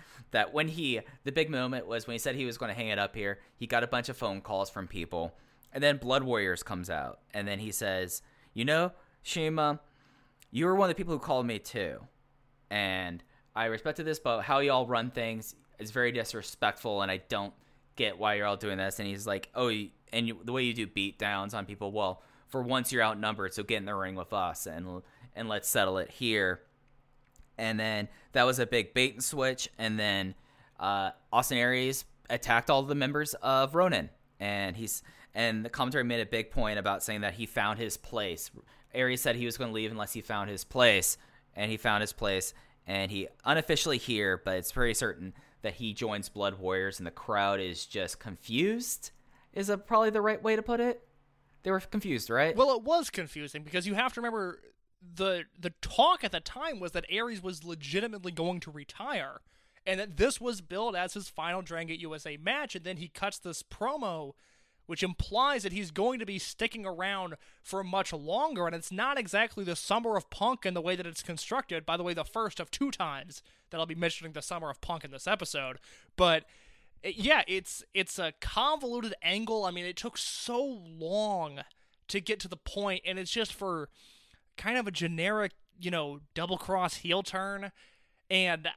the big moment was when he said he was going to hang it up here. He got a bunch of phone calls from people, and then Blood Warriors comes out, and then he says, "Shima, you were one of the people who called me too. And I respected this, but how y'all run things is very disrespectful, and I don't get why you're all doing this." And he's like, the way you do beat downs on people, well, for once you're outnumbered, so get in the ring with us, and let's settle it here. And then that was a big bait and switch, and then Austin Aries attacked all the members of Ronin, and the commentary made a big point about saying that he found his place. Aries said he was going to leave unless he found his place, and he found his place, and he unofficially here, but it's pretty certain that he joins Blood Warriors, and the crowd is just confused, is probably the right way to put it. They were confused, right?
Well, it was confusing, because you have to remember the talk at the time was that Aries was legitimately going to retire, and that this was billed as his final Dragon Gate USA match, and then he cuts this promo which implies that he's going to be sticking around for much longer, and it's not exactly the Summer of Punk in the way that it's constructed. By the way, the first of 2 times that I'll be mentioning the Summer of Punk in this episode. But yeah, it's a convoluted angle. I mean, it took so long to get to the point, and it's just for kind of a generic, double-cross heel turn. And,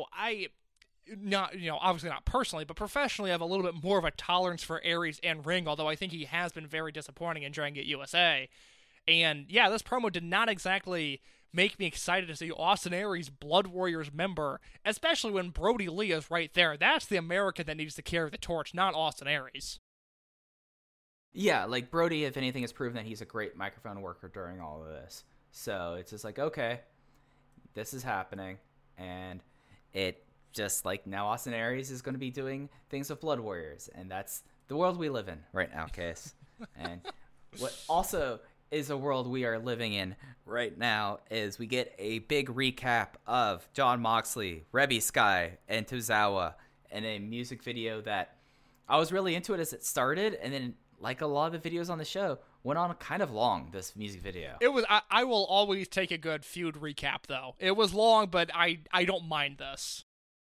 obviously not personally, but professionally, I have a little bit more of a tolerance for Aries and Ring, although I think he has been very disappointing in Dragon Gate USA. And yeah, this promo did not exactly make me excited to see Austin Aries, Blood Warriors member, especially when Brody Lee is right there. That's the American that needs to carry the torch, not Austin Aries.
Yeah, like Brody, if anything, has proven that he's a great microphone worker during all of this. So it's just like, okay, this is happening. And it just like now Austin Aries is going to be doing things with Blood Warriors. And that's the world we live in right now, Case. And what also is a world we are living in right now is we get a big recap of Jon Moxley, Rebby Sky, and Tozawa in a music video that I was really into it as it started, and then like a lot of the videos on the show went on kind of long, this music video.
It was. I will always take a good feud recap, though. It was long, but I don't mind this.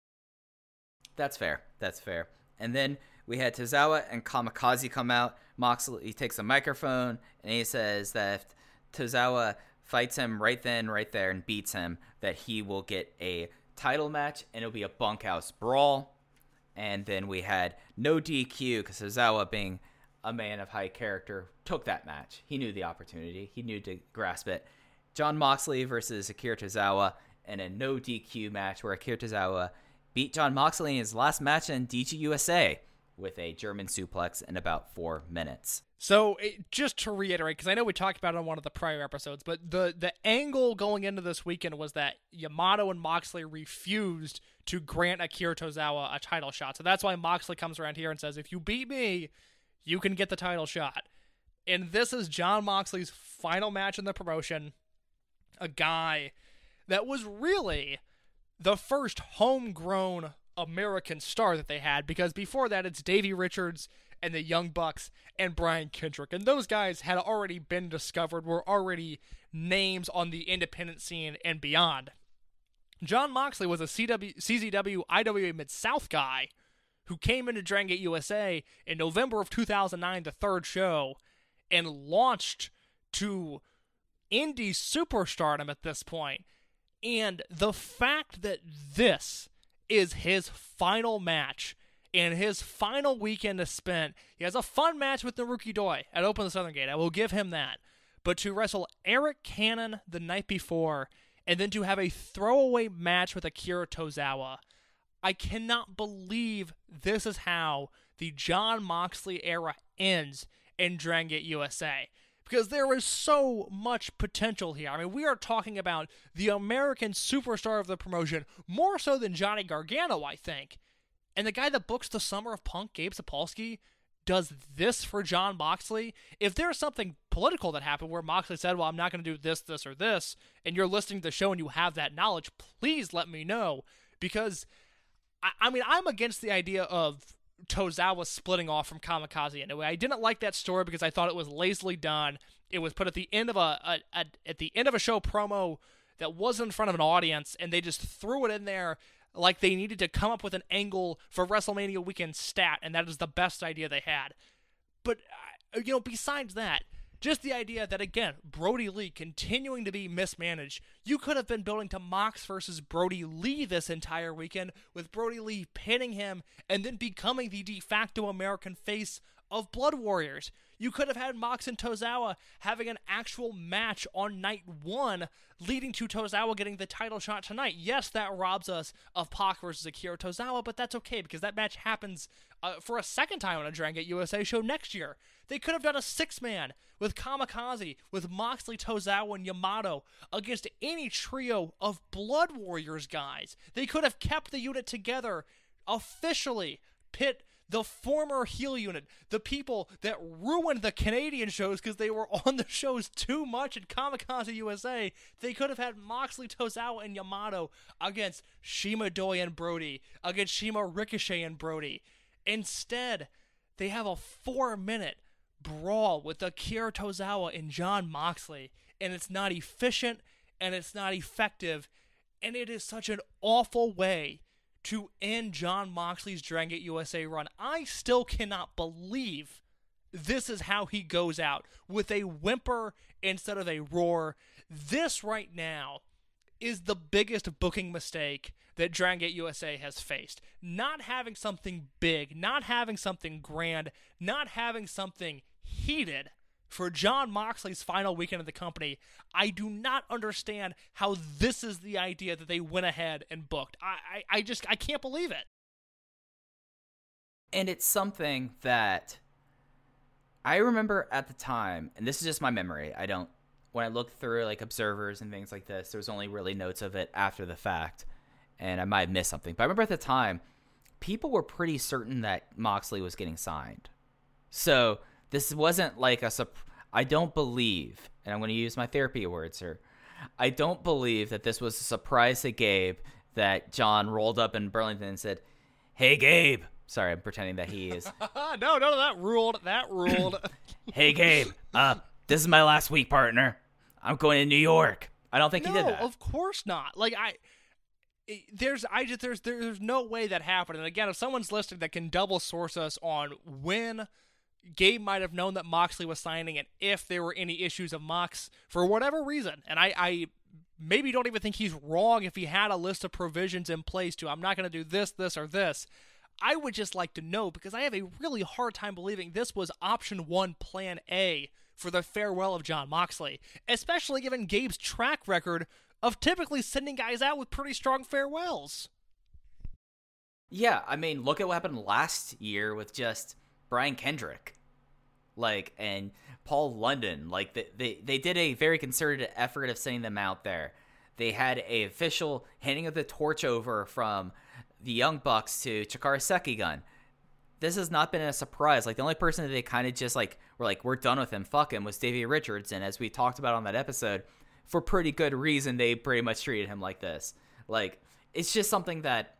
That's fair. That's fair. And then we had Tozawa and Kamikaze come out. Moxley takes a microphone, and he says that if Tozawa fights him right then, right there, and beats him, that he will get a title match, and it'll be a bunkhouse brawl. And then we had no DQ, because Tozawa, being a man of high character, took that match. He knew the opportunity. He knew to grasp it. Jon Moxley versus Akira Tozawa in a no DQ match where Akira Tozawa beat Jon Moxley in his last match in DG USA with a German suplex in about 4 minutes.
So, just to reiterate, because I know we talked about it on one of the prior episodes, but the angle going into this weekend was that Yamato and Moxley refused to grant Akira Tozawa a title shot. So that's why Moxley comes around here and says, if you beat me, you can get the title shot. And this is Jon Moxley's final match in the promotion. A guy that was really the first homegrown American star that they had, because before that it's Davey Richards and the Young Bucks and Brian Kendrick, and those guys had already been discovered, were already names on the independent scene and beyond. Jon Moxley was a CZW IWA Mid-South guy who came into Dragon Gate USA in November of 2009, the third show, and launched to indie superstardom at this point. And the fact that this is his final match and his final weekend is spent, he has a fun match with Naruki Doi at Open the Southern Gate. I will give him that. But to wrestle Eric Cannon the night before and then to have a throwaway match with Akira Tozawa, I cannot believe this is how the Jon Moxley era ends in Dragon Gate USA. Because there is so much potential here. I mean, we are talking about the American superstar of the promotion, more so than Johnny Gargano, I think. And the guy that books the Summer of Punk, Gabe Sapolsky, does this for Jon Moxley. If there's something political that happened where Moxley said, well, I'm not going to do this, this, or this, and you're listening to the show and you have that knowledge, please let me know. Because, I mean, I'm against the idea of Tozawa splitting off from Kamikaze anyway. I didn't like that story because I thought it was lazily done. It was put at the end of a show promo that wasn't in front of an audience, and they just threw it in there like they needed to come up with an angle for WrestleMania weekend stat, and that is the best idea they had. But besides that, just the idea that, again, Brody Lee continuing to be mismanaged. You could have been building to Mox versus Brody Lee this entire weekend, with Brody Lee pinning him and then becoming the de facto American face of Blood Warriors. You could have had Mox and Tozawa having an actual match on night one, leading to Tozawa getting the title shot tonight. Yes, that robs us of Pac versus Akira Tozawa, but that's okay because that match happens for a second time on a Dragon Gate USA show next year. They could have done a six-man with Kamikaze, with Moxley, Tozawa, and Yamato against any trio of Blood Warriors guys. They could have kept the unit together, officially pit the former heel unit, the people that ruined the Canadian shows because they were on the shows too much in Kamikaze USA. They could have had Moxley, Tozawa, and Yamato against Shima Doi and Brody, against Shima Ricochet and Brody. Instead, they have a 4-minute brawl with Akira Tozawa and Jon Moxley, and it's not efficient, and it's not effective, and it is such an awful way to end Jon Moxley's Dragon Gate USA run. I still cannot believe this is how he goes out, with a whimper instead of a roar. This right now is the biggest booking mistake that Dragon Gate USA has faced. Not having something big, not having something grand, not having something heated for Jon Moxley's final weekend of the company. I do not understand how this is the idea that they went ahead and booked. I can't believe it.
And it's something that I remember at the time, and this is just my memory, when I looked through like observers and things like this, there was only really notes of it after the fact, and I might have missed something. But I remember at the time, people were pretty certain that Moxley was getting signed. So this wasn't like I don't believe, and I'm going to use my therapy words here, I don't believe that this was a surprise to Gabe that John rolled up in Burlington and said, "Hey, Gabe." Sorry, I'm pretending that he is.
No, that ruled.
"Hey, Gabe, this is my last week, partner. I'm going to New York." I don't think he did that.
No, of course not. Like, there's no way that happened. And again, if someone's listening that can double source us on when Gabe might have known that Moxley was signing and if there were any issues of Mox for whatever reason, and I maybe don't even think he's wrong if he had a list of provisions in place I'm not going to do this, or this. I would just like to know, because I have a really hard time believing this was option 1, plan A for the farewell of Jon Moxley, especially given Gabe's track record of typically sending guys out with pretty strong farewells.
Yeah, I mean, look at what happened last year with just Brian Kendrick, and Paul London. They did a very concerted effort of sending them out there. They had a official handing of the torch over from the Young Bucks to Chikara Sekigun. This has not been a surprise. The only person that they kind of just we're done with him, fuck him, was Davey Richards. And as we talked about on that episode, for pretty good reason, they pretty much treated him like this. It's just something that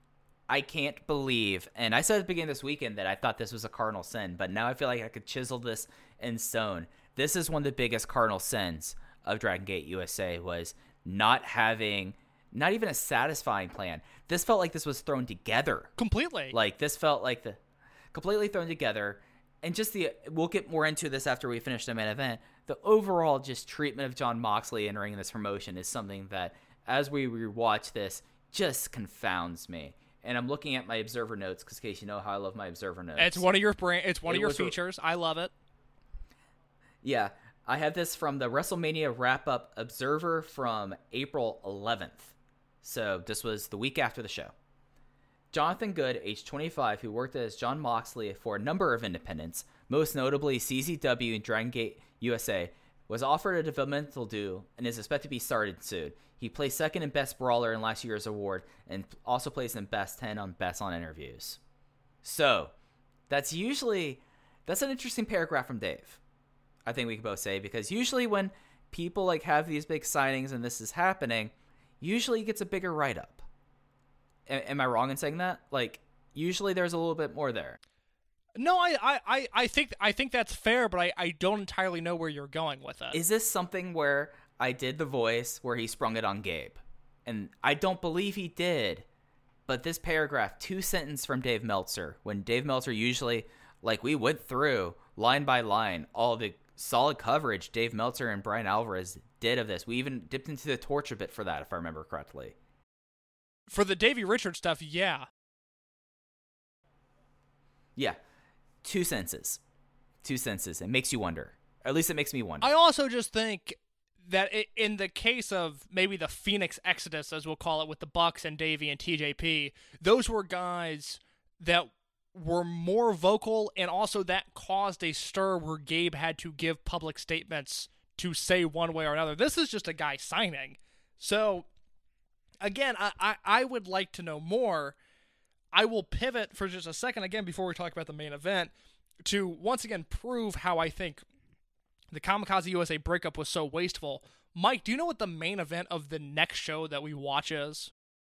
I can't believe. And I said at the beginning of this weekend that I thought this was a cardinal sin, but now I feel like I could chisel this in stone. This is one of the biggest cardinal sins of Dragon Gate USA, was not having not even a satisfying plan. This felt like this was thrown together.
Completely.
This felt like the completely thrown together. And just we'll get more into this after we finish the main event. The overall just treatment of Jon Moxley entering this promotion is something that, as we rewatch this, just confounds me. And I'm looking at my Observer notes, because in case you know how I love my Observer notes.
It's one of your features. I love it.
Yeah. I have this from the WrestleMania Wrap-Up Observer from April 11th. So this was the week after the show. Jonathan Good, age 25, who worked as Jon Moxley for a number of independents, most notably CZW and Dragon Gate USA, was offered a developmental deal and is expected to be started soon. He placed second in Best Brawler in last year's award and also placed in Best 10 on Best on Interviews. So, that's an interesting paragraph from Dave. I think we can both say, because usually when people have these big signings and this is happening, usually it gets a bigger write-up. Am I wrong in saying that? Usually there's a little bit more there.
No, I think that's fair, but I don't entirely know where you're going with it.
Is this something where I did the voice where he sprung it on Gabe? And I don't believe he did. But this paragraph, 2 sentences from Dave Meltzer, when Dave Meltzer usually, we went through line by line all the solid coverage Dave Meltzer and Brian Alvarez did of this. We even dipped into the torch a bit for that, if I remember correctly.
For the Davey Richards stuff, yeah.
Yeah. 2 sentences. 2 sentences. It makes you wonder. At least it makes me wonder.
I also just think that in the case of maybe the Phoenix Exodus, as we'll call it, with the Bucks and Davey and TJP, those were guys that were more vocal, and also that caused a stir where Gabe had to give public statements to say one way or another. This is just a guy signing. So, again, I would like to know more. I will pivot for just a second, again, before we talk about the main event, to once again prove how I think the Kamikaze USA breakup was so wasteful. Mike, do you know what the main event of the next show that we watch is?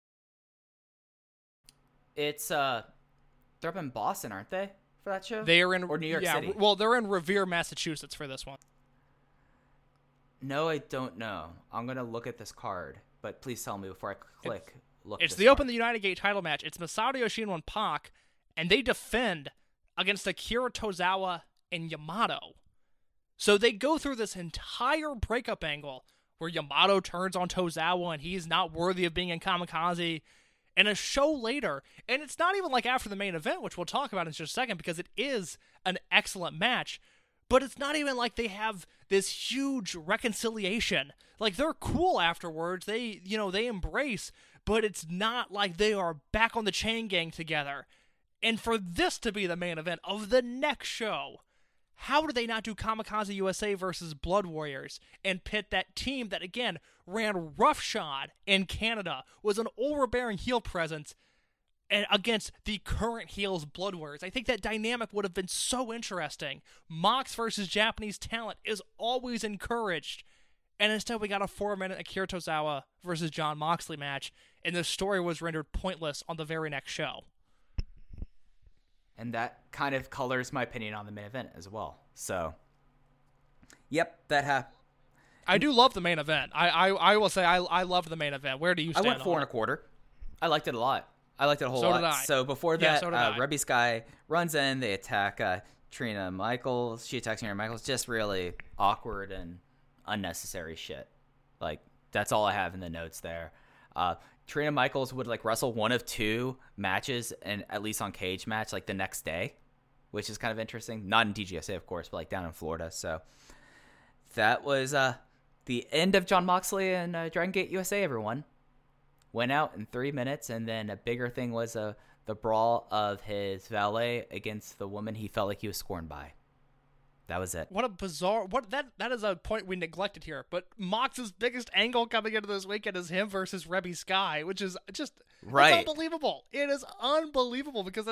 It's, they're up in Boston, aren't they, for that show?
They are in...
Or New York City?
Well, they're in Revere, Massachusetts for this one.
No, I don't know. I'm going to look at this card, but please tell me before I click.
It's the Open the United Gate title match. It's Masato Yoshino and Pac, and they defend against Akira Tozawa and Yamato. So they go through this entire breakup angle where Yamato turns on Tozawa and he's not worthy of being in Kamikaze. And a show later, and it's not even after the main event, which we'll talk about in just a second because it is an excellent match, but it's not even like they have this huge reconciliation. They're cool afterwards. They embrace, but it's not like they are back on the chain gang together. And for this to be the main event of the next show, how did they not do Kamikaze USA versus Blood Warriors and pit that team that, again, ran roughshod in Canada, was an overbearing heel presence, and against the current heels Blood Warriors? I think that dynamic would have been so interesting. Mox versus Japanese talent is always encouraged. And instead we got a 4-minute Akira Tozawa versus Jon Moxley match, and the story was rendered pointless on the very next show.
And that kind of colors my opinion on the main event as well. So, yep, that happened.
I do love the main event. I will say I love the main event. Where do you stand?
I went 4 1/4. I liked it a lot. I liked it a whole lot.
Did I.
So before
Yeah,
that,
so did I.
Rebby Sky runs in. They attack Trina Michaels. She attacks Trina Michaels. Just really awkward and unnecessary shit. Like, that's all I have in the notes there. Trina Michaels would like wrestle one of 2 matches, and at least on Cage Match, like the next day, which is kind of interesting. Not in DGSA, of course, but like down in Florida. So that was the end of Jon Moxley and Dragon Gate USA. Everyone went out in 3 minutes, and then a bigger thing was the brawl of his valet against the woman he felt like he was scorned by. That was it.
What a bizarre... That is a point we neglected here, but Mox's biggest angle coming into this weekend is him versus Rebby Sky, which is just...
Right.
It's unbelievable. It is unbelievable because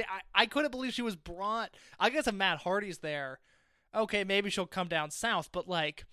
I couldn't believe she was brought... I guess if Matt Hardy's there, okay, maybe she'll come down south, but like,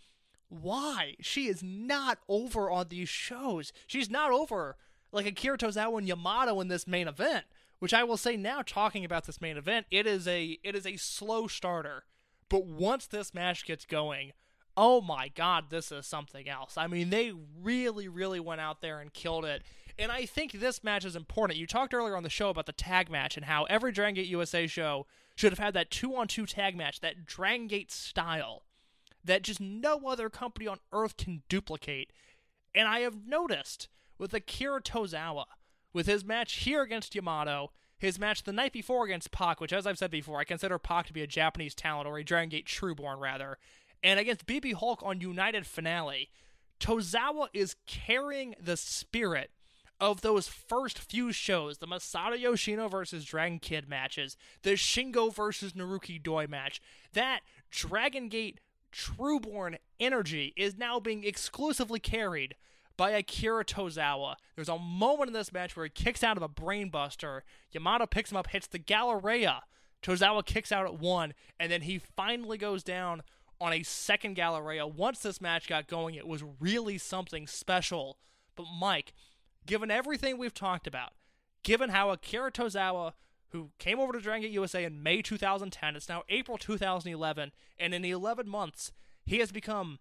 why? She is not over on these shows. She's not over like Akira Tozawa and Yamato in this main event, which I will say now, talking about this main event, it is a slow starter. But once this match gets going, oh my God, this is something else. I mean, they really, really went out there and killed it. And I think this match is important. You talked earlier on the show about the tag match and how every Dragon Gate USA show should have had that 2-on-2 tag match, that Dragon Gate style, that just no other company on earth can duplicate. And I have noticed with Akira Tozawa, with his match here against Yamato, his match the night before against Pac, which, as I've said before, I consider Pac to be a Japanese talent, or a Dragon Gate Trueborn, rather, and against BB Hulk on United Finale, Tozawa is carrying the spirit of those first few shows, the Masato Yoshino versus Dragon Kid matches, the Shingo versus Naruki Doi match. That Dragon Gate Trueborn energy is now being exclusively carried by Akira Tozawa. There's a moment in this match where he kicks out of a brainbuster. Yamato picks him up, hits the Galleria. Tozawa kicks out at 1, and then he finally goes down on a second Galleria. Once this match got going, it was really something special. But Mike, given everything we've talked about, given how Akira Tozawa, who came over to Dragon Gate USA in May 2010, it's now April 2011, and in 11 months, he has become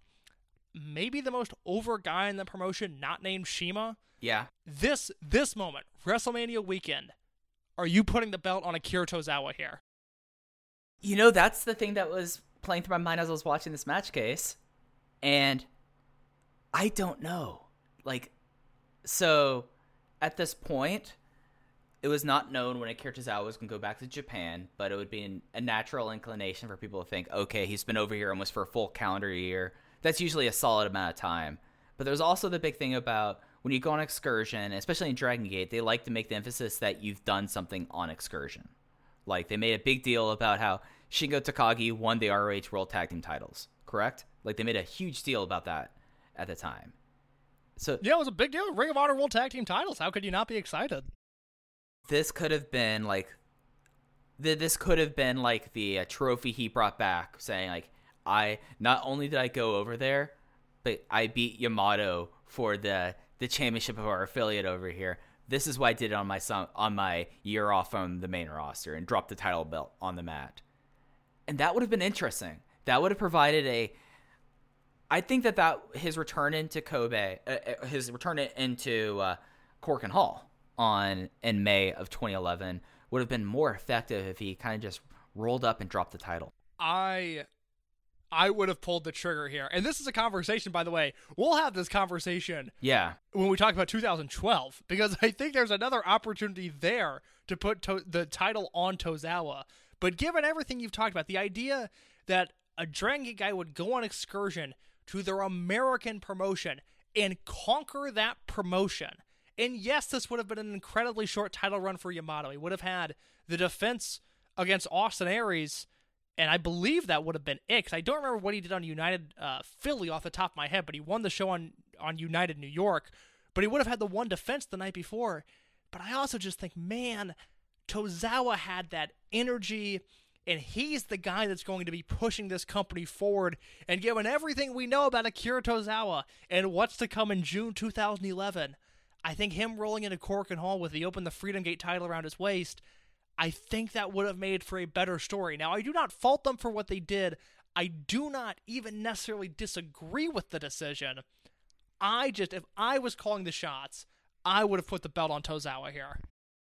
maybe the most over guy in the promotion, not named Shima.
Yeah.
This moment, WrestleMania weekend, are you putting the belt on Akira Tozawa here?
You know, that's the thing that was playing through my mind as I was watching this match case. And I don't know. Like, so at this point, it was not known when Akira Tozawa was going to go back to Japan, but it would be a natural inclination for people to think, okay, he's been over here almost for a full calendar year. That's usually a solid amount of time. But there's also the big thing about when you go on excursion, especially in Dragon Gate, they like to make the emphasis that you've done something on excursion. Like, they made a big deal about how Shingo Takagi won the ROH World Tag Team titles, correct? Like, they made a huge deal about that at the time. So
yeah, it was a big deal. Ring of Honor World Tag Team titles. How could you not be excited?
This could have been like the trophy he brought back, saying like, I not only did I go over there, but I beat Yamato for the championship of our affiliate over here. This is why I did it on my year off from the main roster and dropped the title belt on the mat. And that would have been interesting. That would have provided I think that his return into Kobe, his return into Korakuen Hall in May of 2011 would have been more effective if he kind of just rolled up and dropped the title.
I would have pulled the trigger here. And this is a conversation, by the way. We'll have this conversation when we talk about 2012, because I think there's another opportunity there to put the title on Tozawa. But given everything you've talked about, the idea that a Dragon Gate guy would go on excursion to their American promotion and conquer that promotion. And yes, this would have been an incredibly short title run for Yamato. He would have had the defense against Austin Aries And I believe that would have been it, 'cause I don't remember what he did on United Philly off the top of my head, but he won the show on United New York. But he would have had the one defense the night before. But I also just think, man, Tozawa had that energy, and he's the guy that's going to be pushing this company forward. And given everything we know about Akira Tozawa and what's to come in June 2011, I think him rolling into Korakuen Hall with the Open the Freedom Gate title around his waist, I think that would have made for a better story. Now, I do not fault them for what they did. I do not even necessarily disagree with the decision. If I was calling the shots, I would have put the belt on Tozawa here.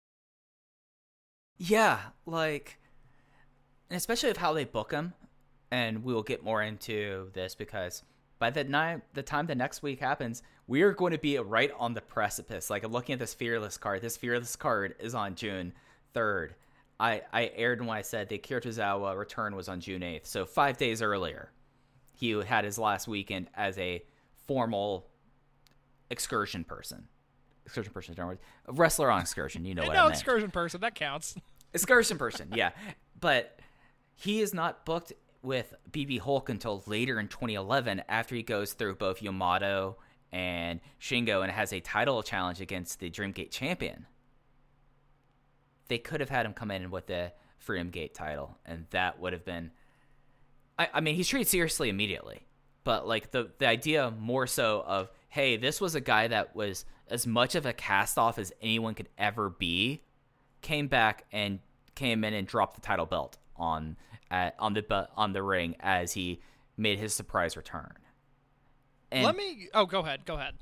Yeah, like, and especially with how they book him, and we will get more into this because by the time the next week happens, we are going to be right on the precipice. Like, I'm looking at this Fearless card. This Fearless card is on June 3rd. I aired when I said the Akira Tozawa return was on June 8th. So 5 days earlier, he had his last weekend as a formal excursion person. A wrestler on excursion, you know what I meant.
Excursion person, that counts.
Excursion person, yeah. But he is not booked with BB Hulk until later in 2011 after he goes through both Yamato and Shingo and has a title challenge against the Dreamgate champion. They could have had him come in with the Freedom Gate title, and that would have been... I mean, he's treated seriously immediately, but like the idea more so of, hey, this was a guy that was as much of a cast-off as anyone could ever be, came in and dropped the title belt on the ring as he made his surprise return. And
go ahead.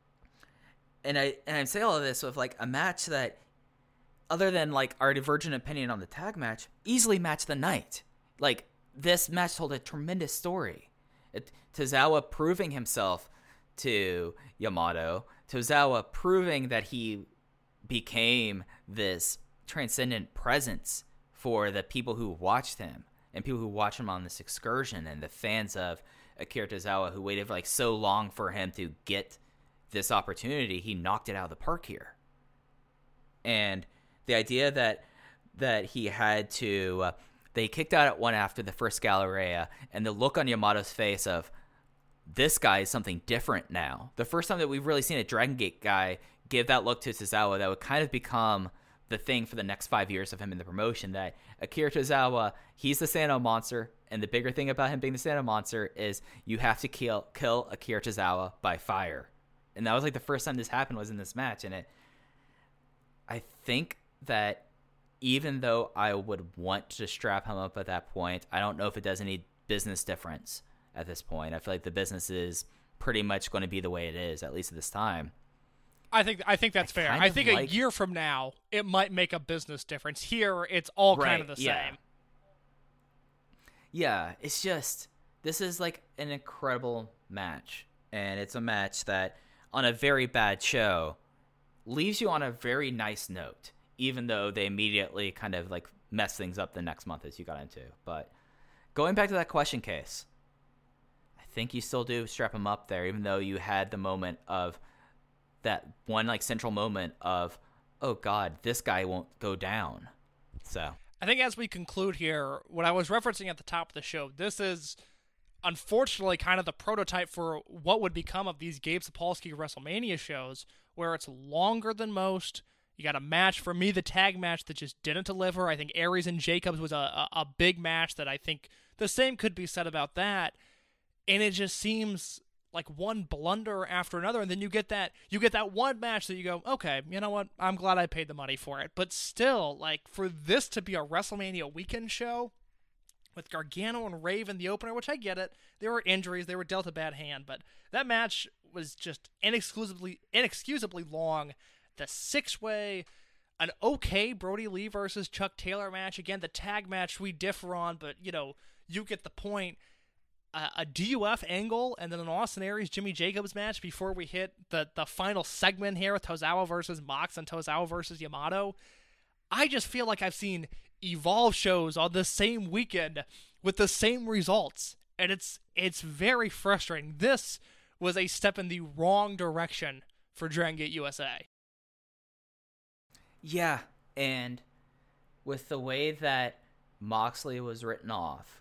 And I say all of this with like a match that, other than like our divergent opinion on the tag match, easily matched the night. Like, this match told a tremendous story. Tozawa proving himself to Yamato, Tozawa proving that he became this transcendent presence for the people who watched him and people who watched him on this excursion and the fans of Akira Tozawa who waited like so long for him to get this opportunity. He knocked it out of the park here. And the idea that he had to they kicked out at one after the first Galleria, and the look on Yamato's face of, this guy is something different now. The first time that we've really seen a Dragon Gate guy give that look to Tozawa, that would kind of become the thing for the next 5 years of him in the promotion, that Akira Tozawa, he's the Sano Monster, and the bigger thing about him being the Sano Monster is you have to kill Akira Tozawa by fire. And that was like the first time this happened was in this match, and I think that even though I would want to strap him up at that point, I don't know if it does any business difference at this point. I feel like the business is pretty much going to be the way it is, at least at this time.
I think that's fair. I think a year from now, it might make a business difference. Here, it's all kind of the same.
Yeah, it's just, this is like an incredible match. And it's a match that, on a very bad show, leaves you on a very nice note, even though they immediately kind of like mess things up the next month as you got into. But going back to that question case, I think you still do strap him up there, even though you had the moment of that one like central moment of, oh God, this guy won't go down. So
I think as we conclude here, what I was referencing at the top of the show, this is unfortunately kind of the prototype for what would become of these Gabe Sapolsky WrestleMania shows, where it's longer than most. You got a match, for me, the tag match that just didn't deliver. I think Aries and Jacobs was a big match that I think the same could be said about that. And it just seems like one blunder after another, and then you get that one match that you go, okay, you know what? I'm glad I paid the money for it. But still, like, for this to be a WrestleMania weekend show with Gargano and Rave in the opener, which I get it. There were injuries, they were dealt a bad hand, but that match was just inexcusably long. The six-way, an okay Brody Lee versus Chuck Taylor match. Again, the tag match we differ on, but, you know, you get the point. A DUF angle, and then an Austin Aries Jimmy Jacobs match before we hit the final segment here with Tozawa versus Mox and Tozawa versus Yamato. I just feel like I've seen Evolve shows on the same weekend with the same results, and it's very frustrating. This was a step in the wrong direction for Dragon Gate USA.
Yeah, and with the way that Moxley was written off,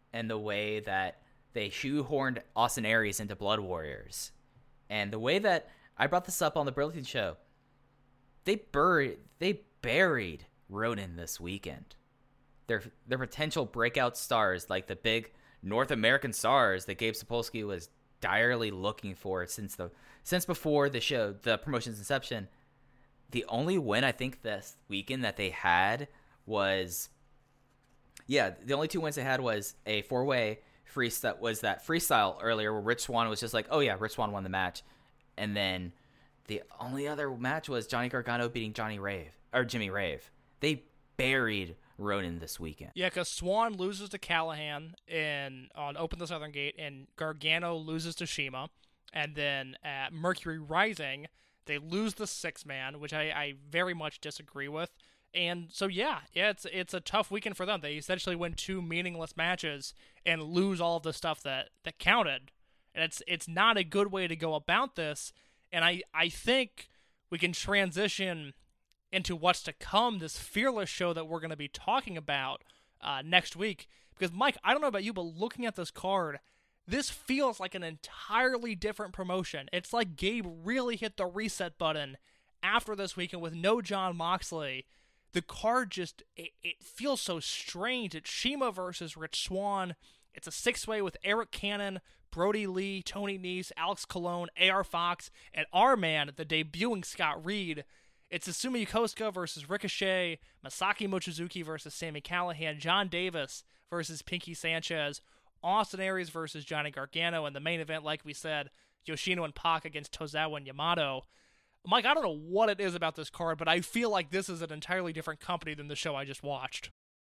and the way that they shoehorned Austin Aries into Blood Warriors, and the way that I brought this up on the Burlington show, they buried Ronin this weekend. Their potential breakout stars, like the big North American stars that Gabe Sapolsky was direly looking for since before the promotion's inception. The only win I think this weekend that they had was, the only 2 wins they had was a 4-way freestyle earlier where Rich Swann was just like, oh yeah, Rich Swann won the match. And then the only other match was Johnny Gargano beating Jimmy Rave. They buried Ronin this weekend.
Yeah, because Swann loses to Callahan on Open the Southern Gate, and Gargano loses to Shima. And then at Mercury Rising, they lose the 6-man, which I very much disagree with. And so, it's a tough weekend for them. They essentially win 2 meaningless matches and lose all of the stuff that counted. And it's not a good way to go about this. And I think we can transition into what's to come, this Fearless show that we're going to be talking about next week. Because, Mike, I don't know about you, but looking at this card, this feels like an entirely different promotion. It's like Gabe really hit the reset button after this weekend with no Jon Moxley. The card just, it feels so strange. It's Shima versus Rich Swann. It's a 6-way with Eric Cannon, Brody Lee, Tony Nese, Alex Colon, AR Fox, and our man, the debuting Scott Reed. It's Susumu Yokosuka versus Ricochet, Masaki Mochizuki versus Sami Callihan, John Davis versus Pinky Sanchez, Austin Aries versus Johnny Gargano, and the main event, like we said, Yoshino and Pac against Tozawa and Yamato. Mike, I don't know what it is about this card, but I feel like this is an entirely different company than the show I just watched.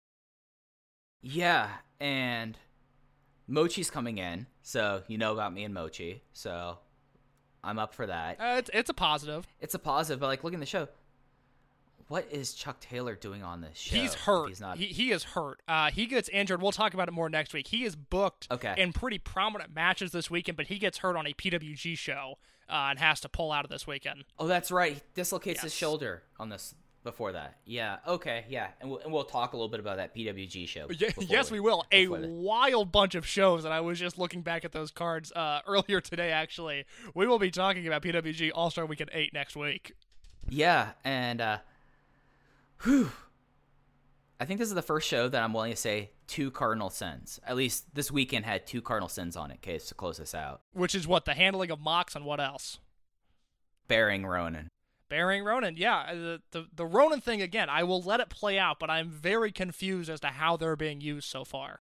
Yeah, and Mochi's coming in, so you know about me and Mochi, so I'm up for that.
It's a positive.
It's a positive, but like, look in the show. What is Chuck Taylor doing on this show?
He's hurt.
He's not.
He is hurt. He gets injured. We'll talk about it more next week. He is booked in pretty prominent matches this weekend, but he gets hurt on a PWG show and has to pull out of this weekend.
Oh, that's right. He dislocates his shoulder on this before that. Yeah. Okay. Yeah. And we'll talk a little bit about that PWG show.
Yes, we will. A wild bunch of shows, and I was just looking back at those cards earlier today, actually. We will be talking about PWG All-Star Weekend 8 next week.
Yeah, and I think this is the first show that I'm willing to say 2 cardinal sins. At least this weekend had 2 cardinal sins on it, Case, to close this out.
Which is what? The handling of Mox and what else?
Burying Ronin.
Burying Ronin, yeah. The Ronin thing, again, I will let it play out, but I'm very confused as to how they're being used so far.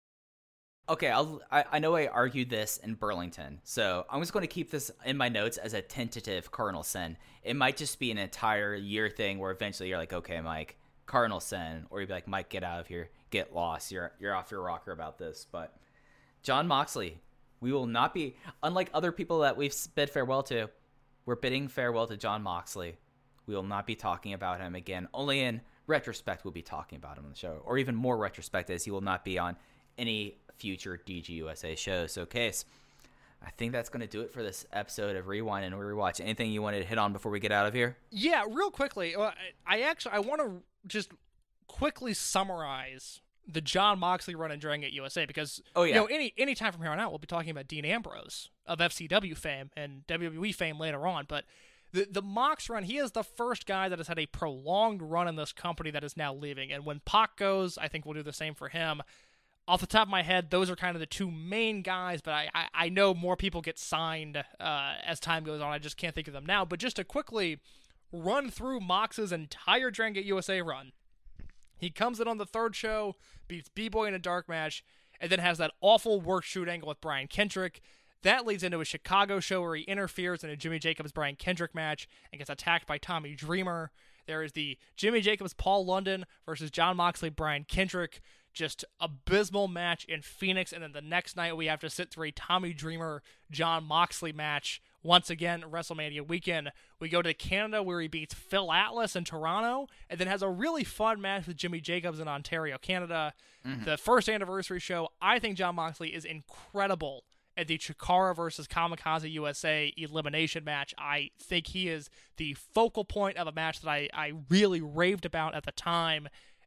Okay, I know I argued this in Burlington, so I'm just going to keep this in my notes as a tentative cardinal sin. It might just be an entire year thing where eventually you're like, okay, Mike, cardinal sin, or you'd be like, Mike, get out of here, get lost, you're off your rocker about this. But Jon Moxley, we will not be, unlike other people that we've bid farewell to, we're bidding farewell to Jon Moxley. We will not be talking about him again. Only in retrospect we'll be talking about him on the show, or even more retrospect, as he will not be on any future DGUSA shows. So, Case, I think that's going to do it for this episode of Rewind and Rewatch. Anything you wanted to hit on before we get out of here?
Yeah, real quickly. I want to just quickly summarize the Jon Moxley run in Dragon Gate USA, because any time from here on out we'll be talking about Dean Ambrose of FCW fame and WWE fame later on. But the Mox run, he is the first guy that has had a prolonged run in this company that is now leaving. And when Pac goes, I think we'll do the same for him. Off the top of my head, those are kind of the 2 main guys, but I know more people get signed as time goes on. I just can't think of them now. But just to quickly run through Mox's entire Dragon Gate USA run. He comes in on the 3rd show, beats B-Boy in a dark match, and then has that awful work shoot angle with Brian Kendrick. That leads into a Chicago show where he interferes in a Jimmy Jacobs-Brian Kendrick match and gets attacked by Tommy Dreamer. There is the Jimmy Jacobs-Paul London versus Jon Moxley-Brian Kendrick. Just abysmal match in Phoenix, and then the next night we have to sit through a Tommy Dreamer, Jon Moxley match. Once again, WrestleMania weekend. We go to Canada where he beats Phil Atlas in Toronto, and then has a really fun match with Jimmy Jacobs in Ontario, Canada. Mm-hmm. The 1st anniversary show, I think Jon Moxley is incredible at the Chikara versus Kamikaze USA elimination match. I think he is the focal point of a match that I really raved about at the time.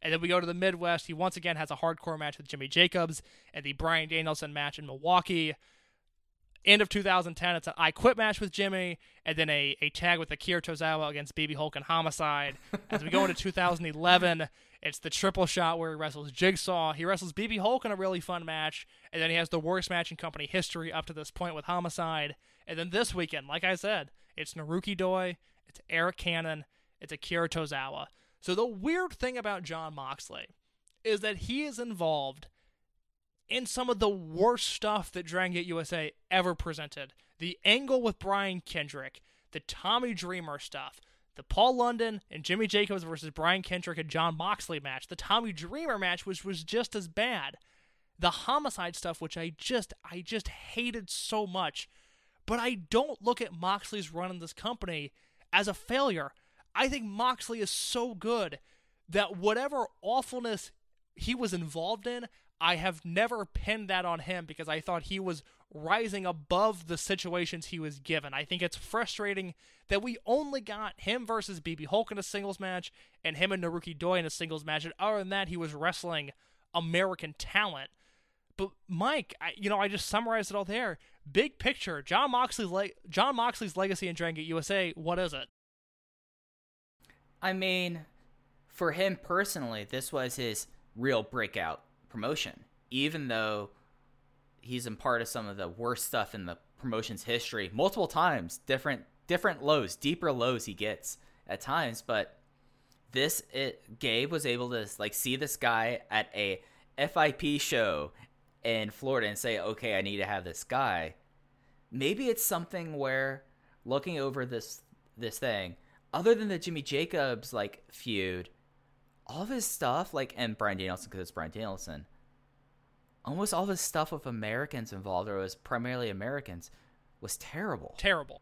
And then we go to the Midwest. He once again has a hardcore match with Jimmy Jacobs and the Bryan Danielson match in Milwaukee. End of 2010, it's an I Quit match with Jimmy, and then a tag with Akira Tozawa against BB Hulk and Homicide. As we go into 2011, it's the triple shot where he wrestles Jigsaw. He wrestles BB Hulk in a really fun match, and then he has the worst match in company history up to this point with Homicide. And then this weekend, like I said, it's Naruki Doi, it's Eric Cannon, it's Akira Tozawa. So the weird thing about Jon Moxley is that he is involved in some of the worst stuff that Dragon Gate USA ever presented. The angle with Brian Kendrick, the Tommy Dreamer stuff, the Paul London and Jimmy Jacobs versus Brian Kendrick and Jon Moxley match, the Tommy Dreamer match, which was just as bad, the Homicide stuff, which I just hated so much. But I don't look at Moxley's run in this company as a failure. I think Moxley is so good that whatever awfulness he was involved in, I have never pinned that on him because I thought he was rising above the situations he was given. I think it's frustrating that we only got him versus BB Hulk in a singles match and him and Naruki Doi in a singles match. And other than that, he was wrestling American talent. But Mike, I just summarized it all there. Big picture, Jon Moxley's legacy in Dragon Gate USA, what is it?
I mean, for him personally, this was his real breakout promotion, even though he's in part of some of the worst stuff in the promotion's history multiple times, different lows, deeper lows he gets at times. But Gabe was able to see this guy at a FIP show in Florida and say, okay, I need to have this guy. Maybe it's something where looking over this thing, other than the Jimmy Jacobs feud, all of his stuff, and Bryan Danielson, because it's Bryan Danielson, almost all of his stuff with Americans involved, or it was primarily Americans, was terrible.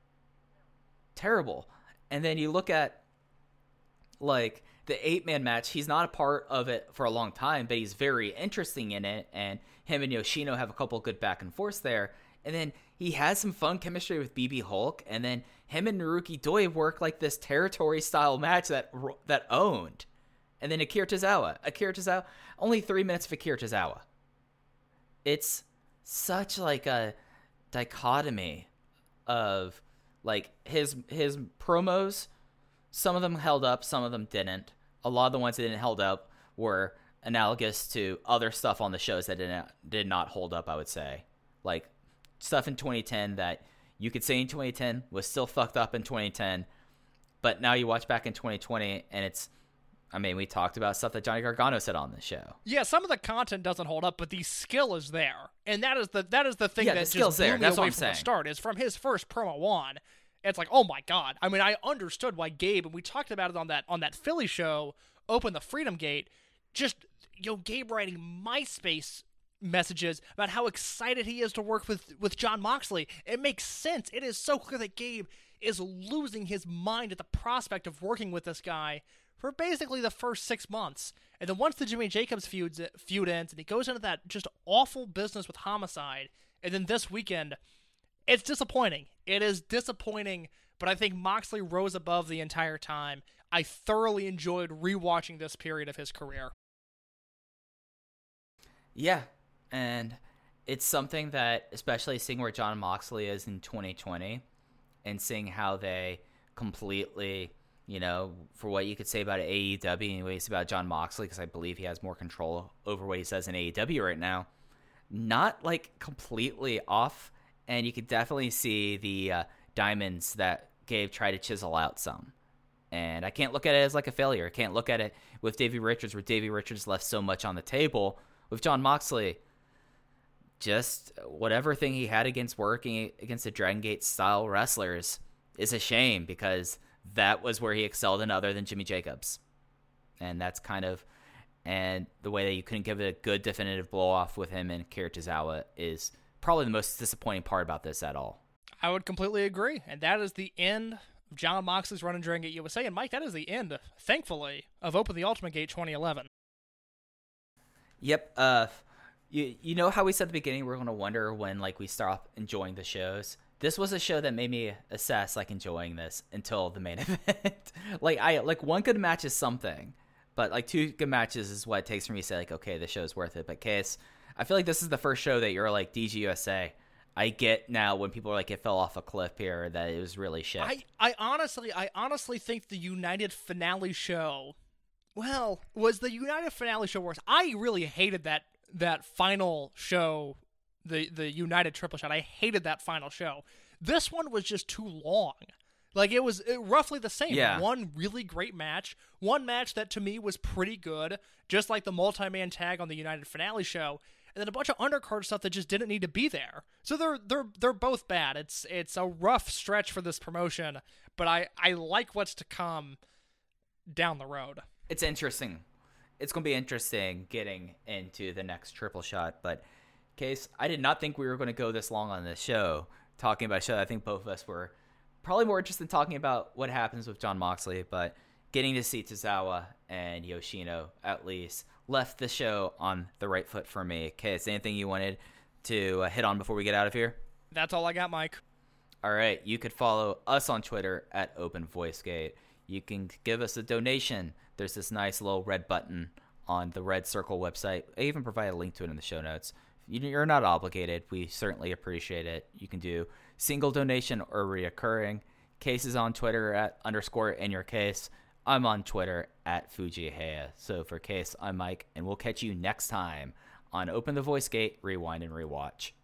Terrible. And then you look at, the 8-man match, he's not a part of it for a long time, but he's very interesting in it, and him and Yoshino have a couple good back and forths there. And then he has some fun chemistry with BB Hulk, and then him and Naruki Doi work this territory-style match that owned. And then Akira Tozawa, only 3 minutes of Akira Tozawa. It's such a dichotomy of his promos. Some of them held up, some of them didn't. A lot of the ones that didn't hold up were analogous to other stuff on the shows that did not hold up, I would say. Stuff in 2010 that you could say in 2010 was still fucked up in 2010, but now you watch back in 2020 and we talked about stuff that Johnny Gargano said on the show.
Yeah, some of the content doesn't hold up, but the skill is there, and that is the thing that just blew me
That's
away
what
from the start. Is from his first promo on, it's oh my god. I mean, I understood why Gabe, and we talked about it on that Philly show, Open the Freedom Gate. Just Gabe writing MySpace messages about how excited he is to work with Jon Moxley. It makes sense. It is so clear that Gabe is losing his mind at the prospect of working with this guy for basically the first 6 months. And then once the Jimmy Jacobs feud ends and he goes into that just awful business with Homicide, and then this weekend, it's disappointing. It is disappointing, but I think Moxley rose above the entire time. I thoroughly enjoyed rewatching this period of his career.
Yeah, and it's something that, especially seeing where Jon Moxley is in 2020 and seeing how they completely, for what you could say about AEW and what you say about Jon Moxley, because I believe he has more control over what he says in AEW right now, not completely off, and you could definitely see the diamonds that Gabe tried to chisel out some. And I can't look at it as a failure. I can't look at it with Davey Richards, where Davey Richards left so much on the table. With Jon Moxley, just whatever thing he had against working against the Dragon Gate style wrestlers is a shame, because that was where he excelled in other than Jimmy Jacobs. And that's and the way that you couldn't give it a good definitive blow off with him and Akira Tozawa is probably the most disappointing part about this at all.
I would completely agree. And that is the end of Jon Moxley's run in Dragon Gate USA. And Mike, that is the end, thankfully, of Open the Ultimate Gate 2011.
Yep. You know how we said at the beginning we're going to wonder when we stop enjoying the shows? This was a show that made me assess enjoying this until the main event. One good match is something, But like 2 good matches is what it takes for me to say like, okay, this show's worth it. But Case, I feel like this is the first show that you're like DGUSA. I get now when people are like it fell off a cliff here that it was really shit.
I honestly think the United finale show, was the United finale show worse? I really hated that final show, the United triple shot. I hated that final show. This one was just too long. Like, it was roughly the same.
Yeah.
One really great match. One match that to me was pretty good, just like the multi-man tag on the United finale show. And then a bunch of undercard stuff that just didn't need to be there. So they're both bad. It's a rough stretch for this promotion, but I like what's to come down the road.
It's interesting. It's going to be interesting getting into the next triple shot. But, Case, I did not think we were going to go this long on this show, talking about a show. I think both of us were probably more interested in talking about what happens with Jon Moxley, but getting to see Tozawa and Yoshino at least left the show on the right foot for me. Case, anything you wanted to hit on before we get out of here?
That's all I got, Mike.
All right, you could follow us on Twitter at OpenVoiceGate. You can give us a donation. There's this nice little red button on the Red Circle website. I even provide a link to it in the show notes. You're not obligated. We certainly appreciate it. You can do single donation or reoccurring. Case is on Twitter at _InYourCase. I'm on Twitter at Fujihaya. So for Case, I'm Mike, and we'll catch you next time on Open the Voice Gate, Rewind and Rewatch.